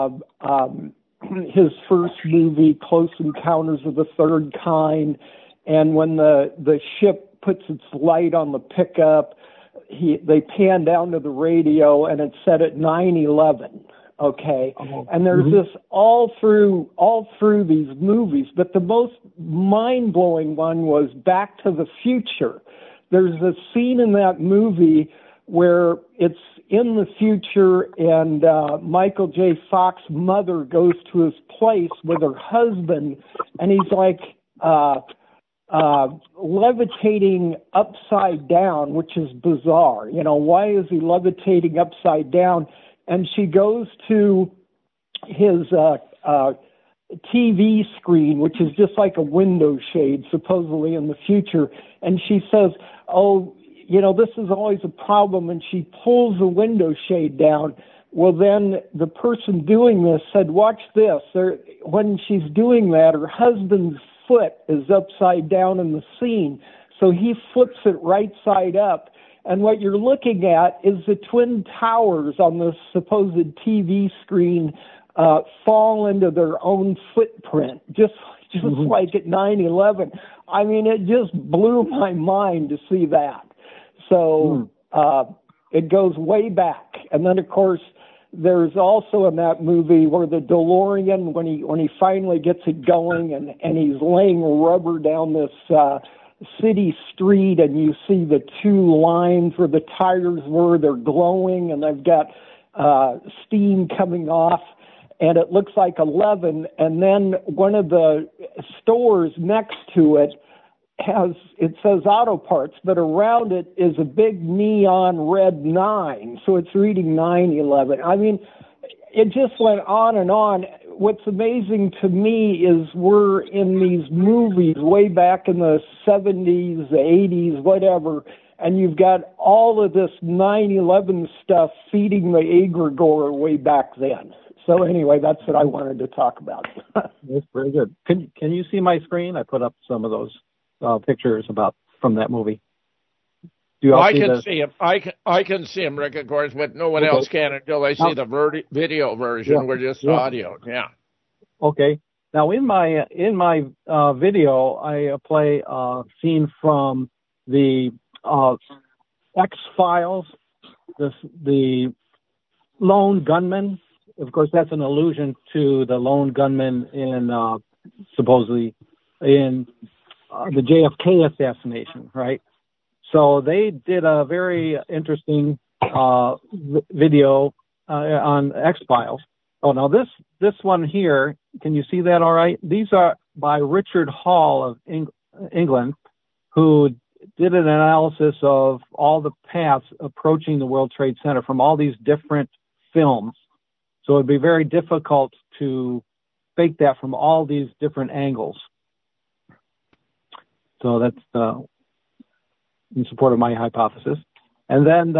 his first movie, Close Encounters of the Third Kind, and when the ship puts its light on the pickup, they pan down to the radio and it said at 9/11. Okay, and there's this all through these movies, but the most mind-blowing one was Back to the Future. There's a scene in that movie where it's in the future and Michael J. Fox's mother goes to his place with her husband, and he's like levitating upside down, which is bizarre. You know, why is he levitating upside down? And she goes to his TV screen, which is just like a window shade, supposedly in the future. And she says, oh, you know, this is always a problem. And she pulls the window shade down. Well, then the person doing this said, watch this. When she's doing that, her husband's foot is upside down in the scene. So he flips it right side up. And what you're looking at is the Twin Towers on the supposed TV screen fall into their own footprint, just like at 9/11. I mean, it just blew my mind to see that. So it goes way back. And then, of course, there's also in that movie where the DeLorean, when he finally gets it going and he's laying rubber down this city street, and you see the two lines where the tires were, they're glowing and they've got steam coming off, and it looks like 11. And then one of the stores next to it says auto parts, but around it is a big neon red 9, so it's reading 9/11. I mean, it just went on and on. What's amazing to me is we're in these movies way back in the 70s, the 80s, whatever, and you've got all of this 9/11 stuff feeding the egregore way back then. So anyway, that's what I wanted to talk about. That's very good. Can you see my screen? I put up some of those pictures from that movie. I can see him. I can see him, Rick, of course, but no one else can until they see the video version. Yeah. We're just audio. Yeah. Okay. Now in my video, I play a scene from the X-Files, the lone gunman. Of course, that's an allusion to the lone gunman in supposedly in the JFK assassination, right? So they did a very interesting video on X-Files. Oh, now this one here, can you see that all right? These are by Richard Hall of England, who did an analysis of all the paths approaching the World Trade Center from all these different films. So it'd be very difficult to fake that from all these different angles. So that's in support of my hypothesis. And then,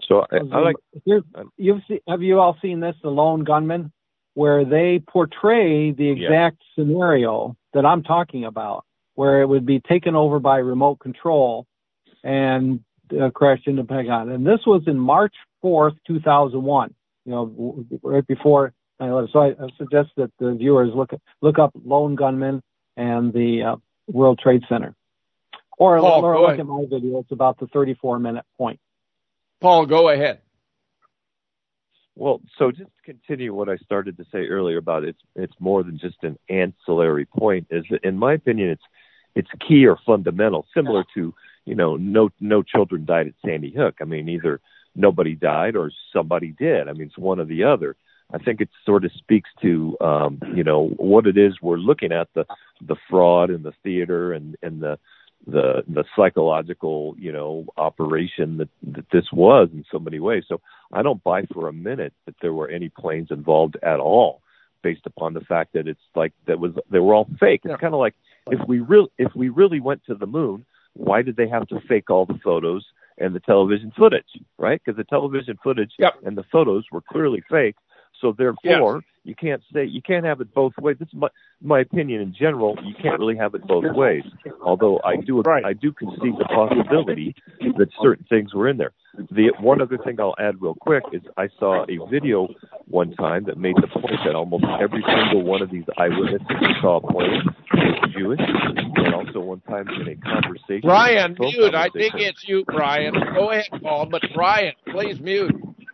have you all seen this, The Lone Gunman, where they portray the exact scenario that I'm talking about, where it would be taken over by remote control and crashed into Pentagon. And this was in March 4th, 2001, right before 9/11. So I suggest that the viewers look up Lone Gunman and the World Trade Center. Or look at my video. It's about the 34-minute point. Paul, go ahead. Well, so just to continue what I started to say earlier about it's more than just an ancillary point. Is that, in my opinion, it's key or fundamental, similar to no children died at Sandy Hook. I mean, either nobody died or somebody did. I mean, it's one or the other. I think it sort of speaks to what it is we're looking at, the fraud in the theater and the psychological, operation that this was in so many ways. So I don't buy for a minute that there were any planes involved at all, based upon the fact that it's like they were all fake. It's kind of like if we really went to the moon, why did they have to fake all the photos and the television footage, right? Because the television footage and the photos were clearly fake. So therefore, you can't have it both ways. This is my opinion in general. You can't really have it both ways. Although I do concede the possibility that certain things were in there. The one other thing I'll add real quick is I saw a video one time that made the point that almost every single one of these eyewitnesses who saw a plane was Jewish, and also one time in a conversation. Brian, mute. I think it's you, Brian. Go ahead, Paul, but Brian, please mute.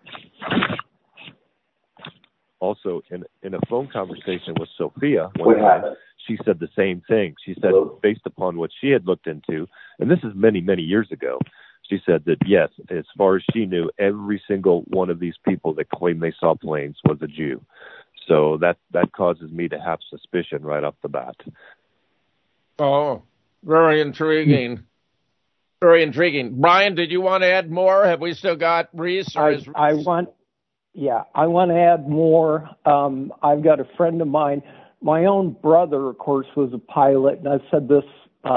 Also, in a phone conversation with Sophia one time, she said the same thing. She said, based upon what she had looked into, and this is many, many years ago, she said that, yes, as far as she knew, every single one of these people that claimed they saw planes was a Jew. So that causes me to have suspicion right off the bat. Oh, very intriguing. Very intriguing. Brian, did you want to add more? Have we still got Reese? I want to add more. I've got a friend of mine. My own brother, of course, was a pilot, and I've said this,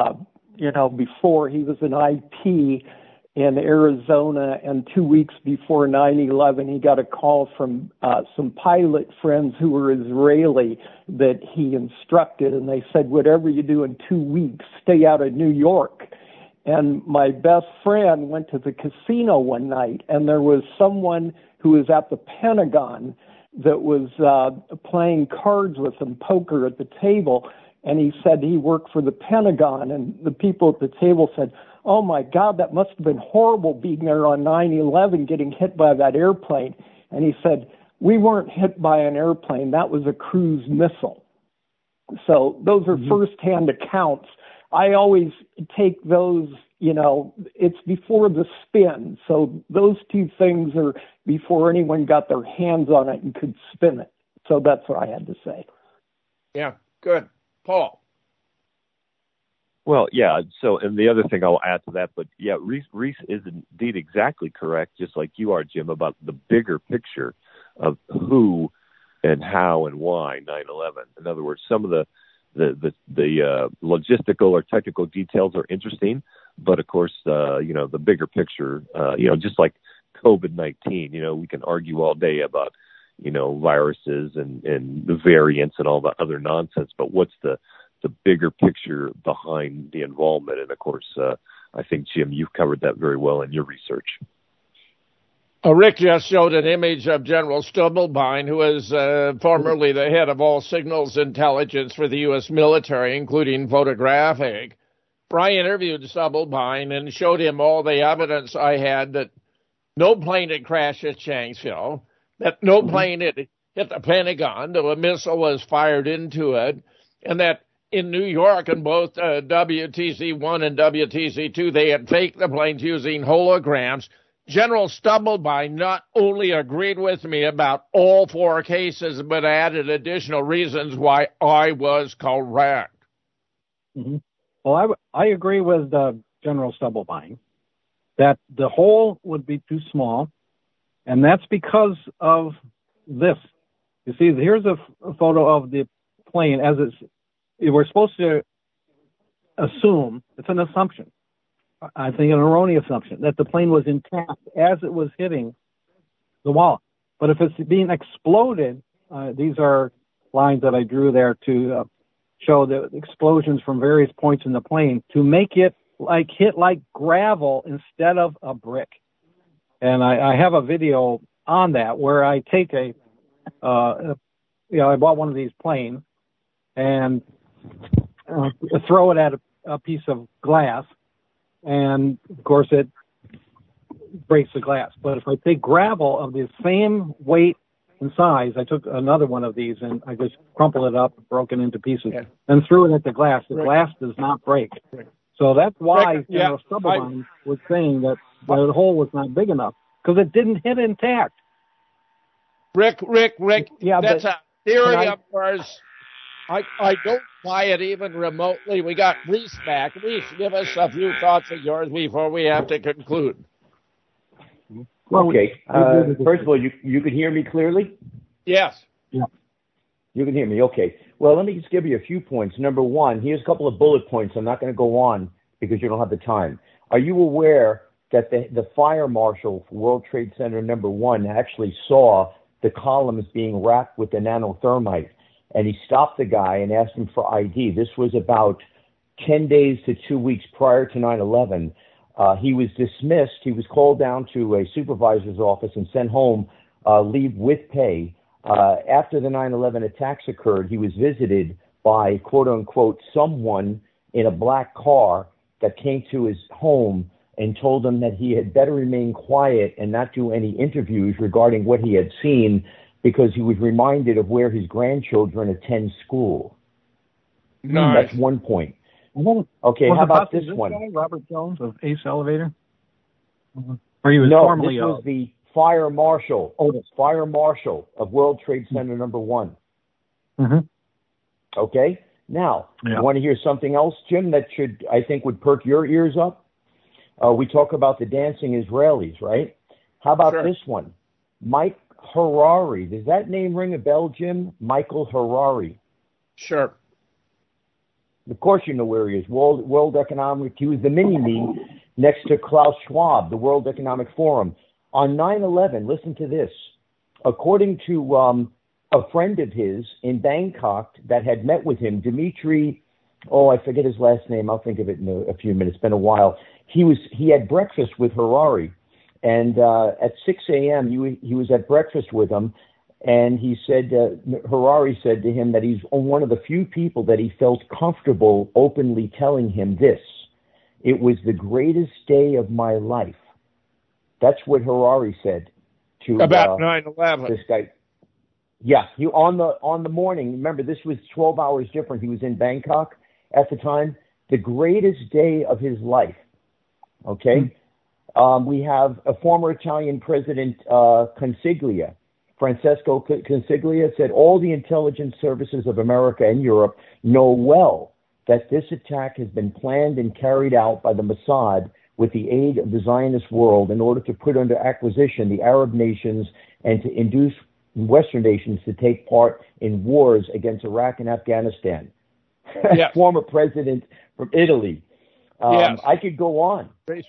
before. He was an IP in Arizona, and 2 weeks before 9/11, he got a call from some pilot friends who were Israeli that he instructed, and they said, whatever you do in 2 weeks, stay out of New York. And my best friend went to the casino one night, and there was someone who was at the Pentagon that was playing cards with him, poker at the table, and he said he worked for the Pentagon, and the people at the table said, oh my God, that must have been horrible being there on 9/11, getting hit by that airplane. And he said, we weren't hit by an airplane, that was a cruise missile. So those are firsthand accounts. I always take those, it's before the spin. So those two things are before anyone got their hands on it and could spin it. So that's what I had to say. Yeah, good. Paul. Well, yeah. So, and the other thing I'll add to that, but yeah, Reese is indeed exactly correct, just like you are, Jim, about the bigger picture of who and how and why 9/11. In other words, some of the logistical or technical details are interesting, but of course, the bigger picture, just like COVID-19, we can argue all day about, viruses and the variants and all the other nonsense, but what's the bigger picture behind the involvement? And of course, I think, Jim, you've covered that very well in your research. Rick just showed an image of General Stubblebine, who was formerly the head of all signals intelligence for the U.S. military, including photographic. Brian interviewed Stubblebine and showed him all the evidence I had that no plane had crashed at Shanksville, that no plane had hit the Pentagon, that a missile was fired into it, and that in New York, in both WTC-1 and WTC-2, they had faked the planes using holograms. General Stubblebine not only agreed with me about all four cases, but added additional reasons why I was correct. Mm-hmm. Well, I agree with General Stubblebine that the hole would be too small, and that's because of this. You see, here's a photo of the plane as we're supposed to assume, it's an assumption, I think an erroneous assumption, that the plane was intact as it was hitting the wall. But if it's being exploded, these are lines that I drew there to show the explosions from various points in the plane to make it hit like gravel instead of a brick. And I have a video on that where I take I bought one of these planes and throw it at a piece of glass, and of course it breaks the glass. But if I take gravel of the same weight and size, I took another one of these and I just crumpled it up, broke it into pieces, and threw it at the glass. The glass does not break. So that's why General Stubblebine was saying that the hole was not big enough, because it didn't hit intact. Rick, yeah, that's a theory of ours. I don't buy it even remotely. We got Reese back. Reese, give us a few thoughts of yours before we have to conclude. Okay. First of all, you can hear me clearly? Yes. Yeah. You can hear me. Okay. Well, let me just give you a few points. Number one, here's a couple of bullet points. I'm not going to go on because you don't have the time. Are you aware that the fire marshal for World Trade Center number 1 actually saw the columns being wrapped with the nanothermite. And he stopped the guy and asked him for ID. This was about 10 days to 2 weeks prior to 9/11. He was dismissed. He was called down to a supervisor's office and sent home, leave with pay. After the 9/11 attacks occurred, he was visited by, quote unquote, someone in a black car that came to his home and told him that he had better remain quiet and not do any interviews regarding what he had seen, because he was reminded of where his grandchildren attend school. Nice. That's one point. Okay, how about this one? Guy, Robert Jones of Ace Elevator? Or he was formerly... No, this was the fire marshal. Fire marshal of World Trade Center number 1. Mm-hmm. Okay? Now, you want to hear something else, Jim, that I think would perk your ears up? We talk about the dancing Israelis, right? How about this one? Mike Harari. Does that name ring a bell, Jim? Michael Harari. Sure. Of course you know where he is. World Economic. He was the mini-me next to Klaus Schwab, the World Economic Forum. On 9/11, listen to this. According to a friend of his in Bangkok that had met with him, Dimitri, I forget his last name. I'll think of it in a few minutes. It's been a while. He had breakfast with Harari, and at 6 a.m. he was at breakfast with him, and he said Harari said to him that he's one of the few people that he felt comfortable openly telling him this. It was the greatest day of my life. That's what Harari said to about 9/11. This guy. Yeah, he on the morning. Remember, this was 12 hours different. He was in Bangkok at the time. The greatest day of his life. Okay, we have a former Italian president, Consiglia. Francesco Consiglia said all the intelligence services of America and Europe know well that this attack has been planned and carried out by the Mossad with the aid of the Zionist world in order to put under acquisition the Arab nations and to induce Western nations to take part in wars against Iraq and Afghanistan. Yes. Former president from Italy. Yes. I could go on.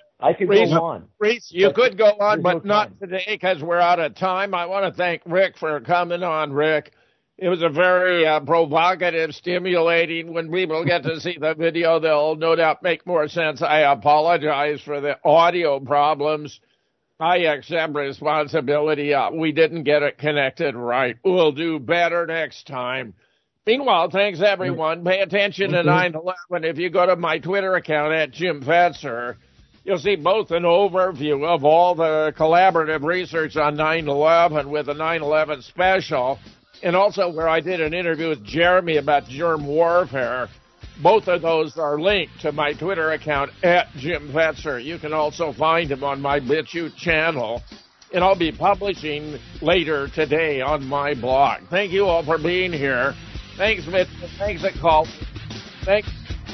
Reese, you could go on, but not today because we're out of time. I want to thank Rick for coming on, Rick. It was a very provocative, stimulating. When people get to see the video, they'll no doubt make more sense. I apologize for the audio problems. I accept responsibility. We didn't get it connected right. We'll do better next time. Meanwhile, thanks, everyone. Pay attention to 9/11. If you go to my Twitter account at Jim Fetzer, you'll see both an overview of all the collaborative research on 9/11 with the 9/11 special, and also where I did an interview with Jeremy about germ warfare. Both of those are linked to my Twitter account at Jim Fetzer. You can also find them on my BitChute channel, and I'll be publishing later today on my blog. Thank you all for being here. Thanks, Mitch. Thanks, a call. Thanks.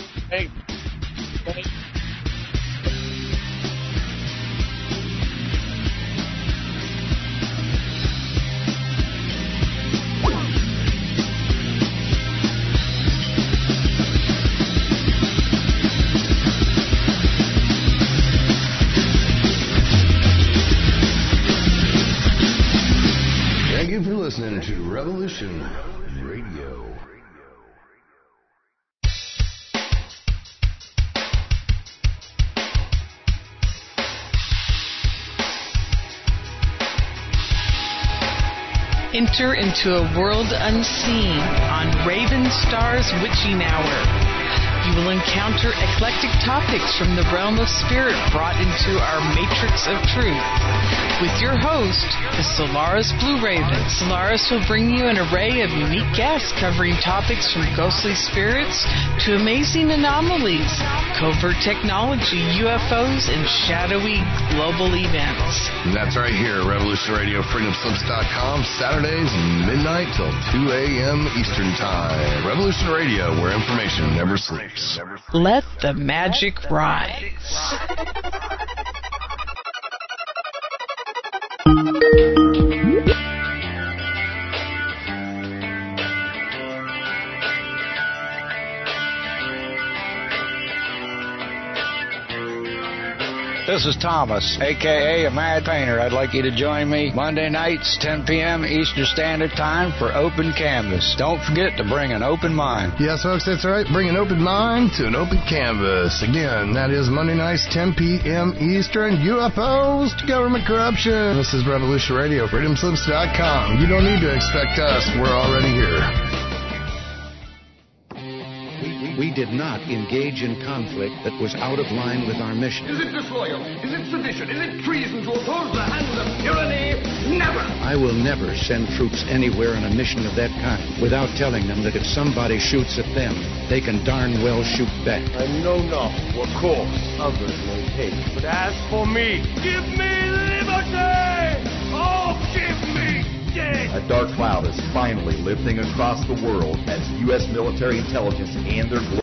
Thank you for listening to Revolution Radio. Enter into a world unseen on Raven Star's Witching Hour. You will encounter eclectic topics from the realm of spirit brought into our matrix of truth. With your host, the Solaris Blue Raven. Solaris will bring you an array of unique guests covering topics from ghostly spirits to amazing anomalies, covert technology, UFOs, and shadowy global events. And that's right here, Revolution Radio, freedomslips.com, Saturdays, midnight till 2 a.m. Eastern Time. Revolution Radio, where information never sleeps. Let the magic rise. This is Thomas, a.k.a. a Mad Painter. I'd like you to join me Monday nights, 10 p.m. Eastern Standard Time for Open Canvas. Don't forget to bring an open mind. Yes, folks, that's right. Bring an open mind to an open canvas. Again, that is Monday nights, 10 p.m. Eastern. UFOs to government corruption. This is Revolution Radio, freedomslips.com. You don't need to expect us. We're already here. We did not engage in conflict that was out of line with our mission. Is it disloyal? Is it sedition? Is it treason to oppose the hands of tyranny? Never! I will never send troops anywhere on a mission of that kind without telling them that if somebody shoots at them, they can darn well shoot back. I know not what course others may take, but as for me, give me liberty! Oh, give me death! A dark cloud is finally lifting across the world as U.S. military intelligence and their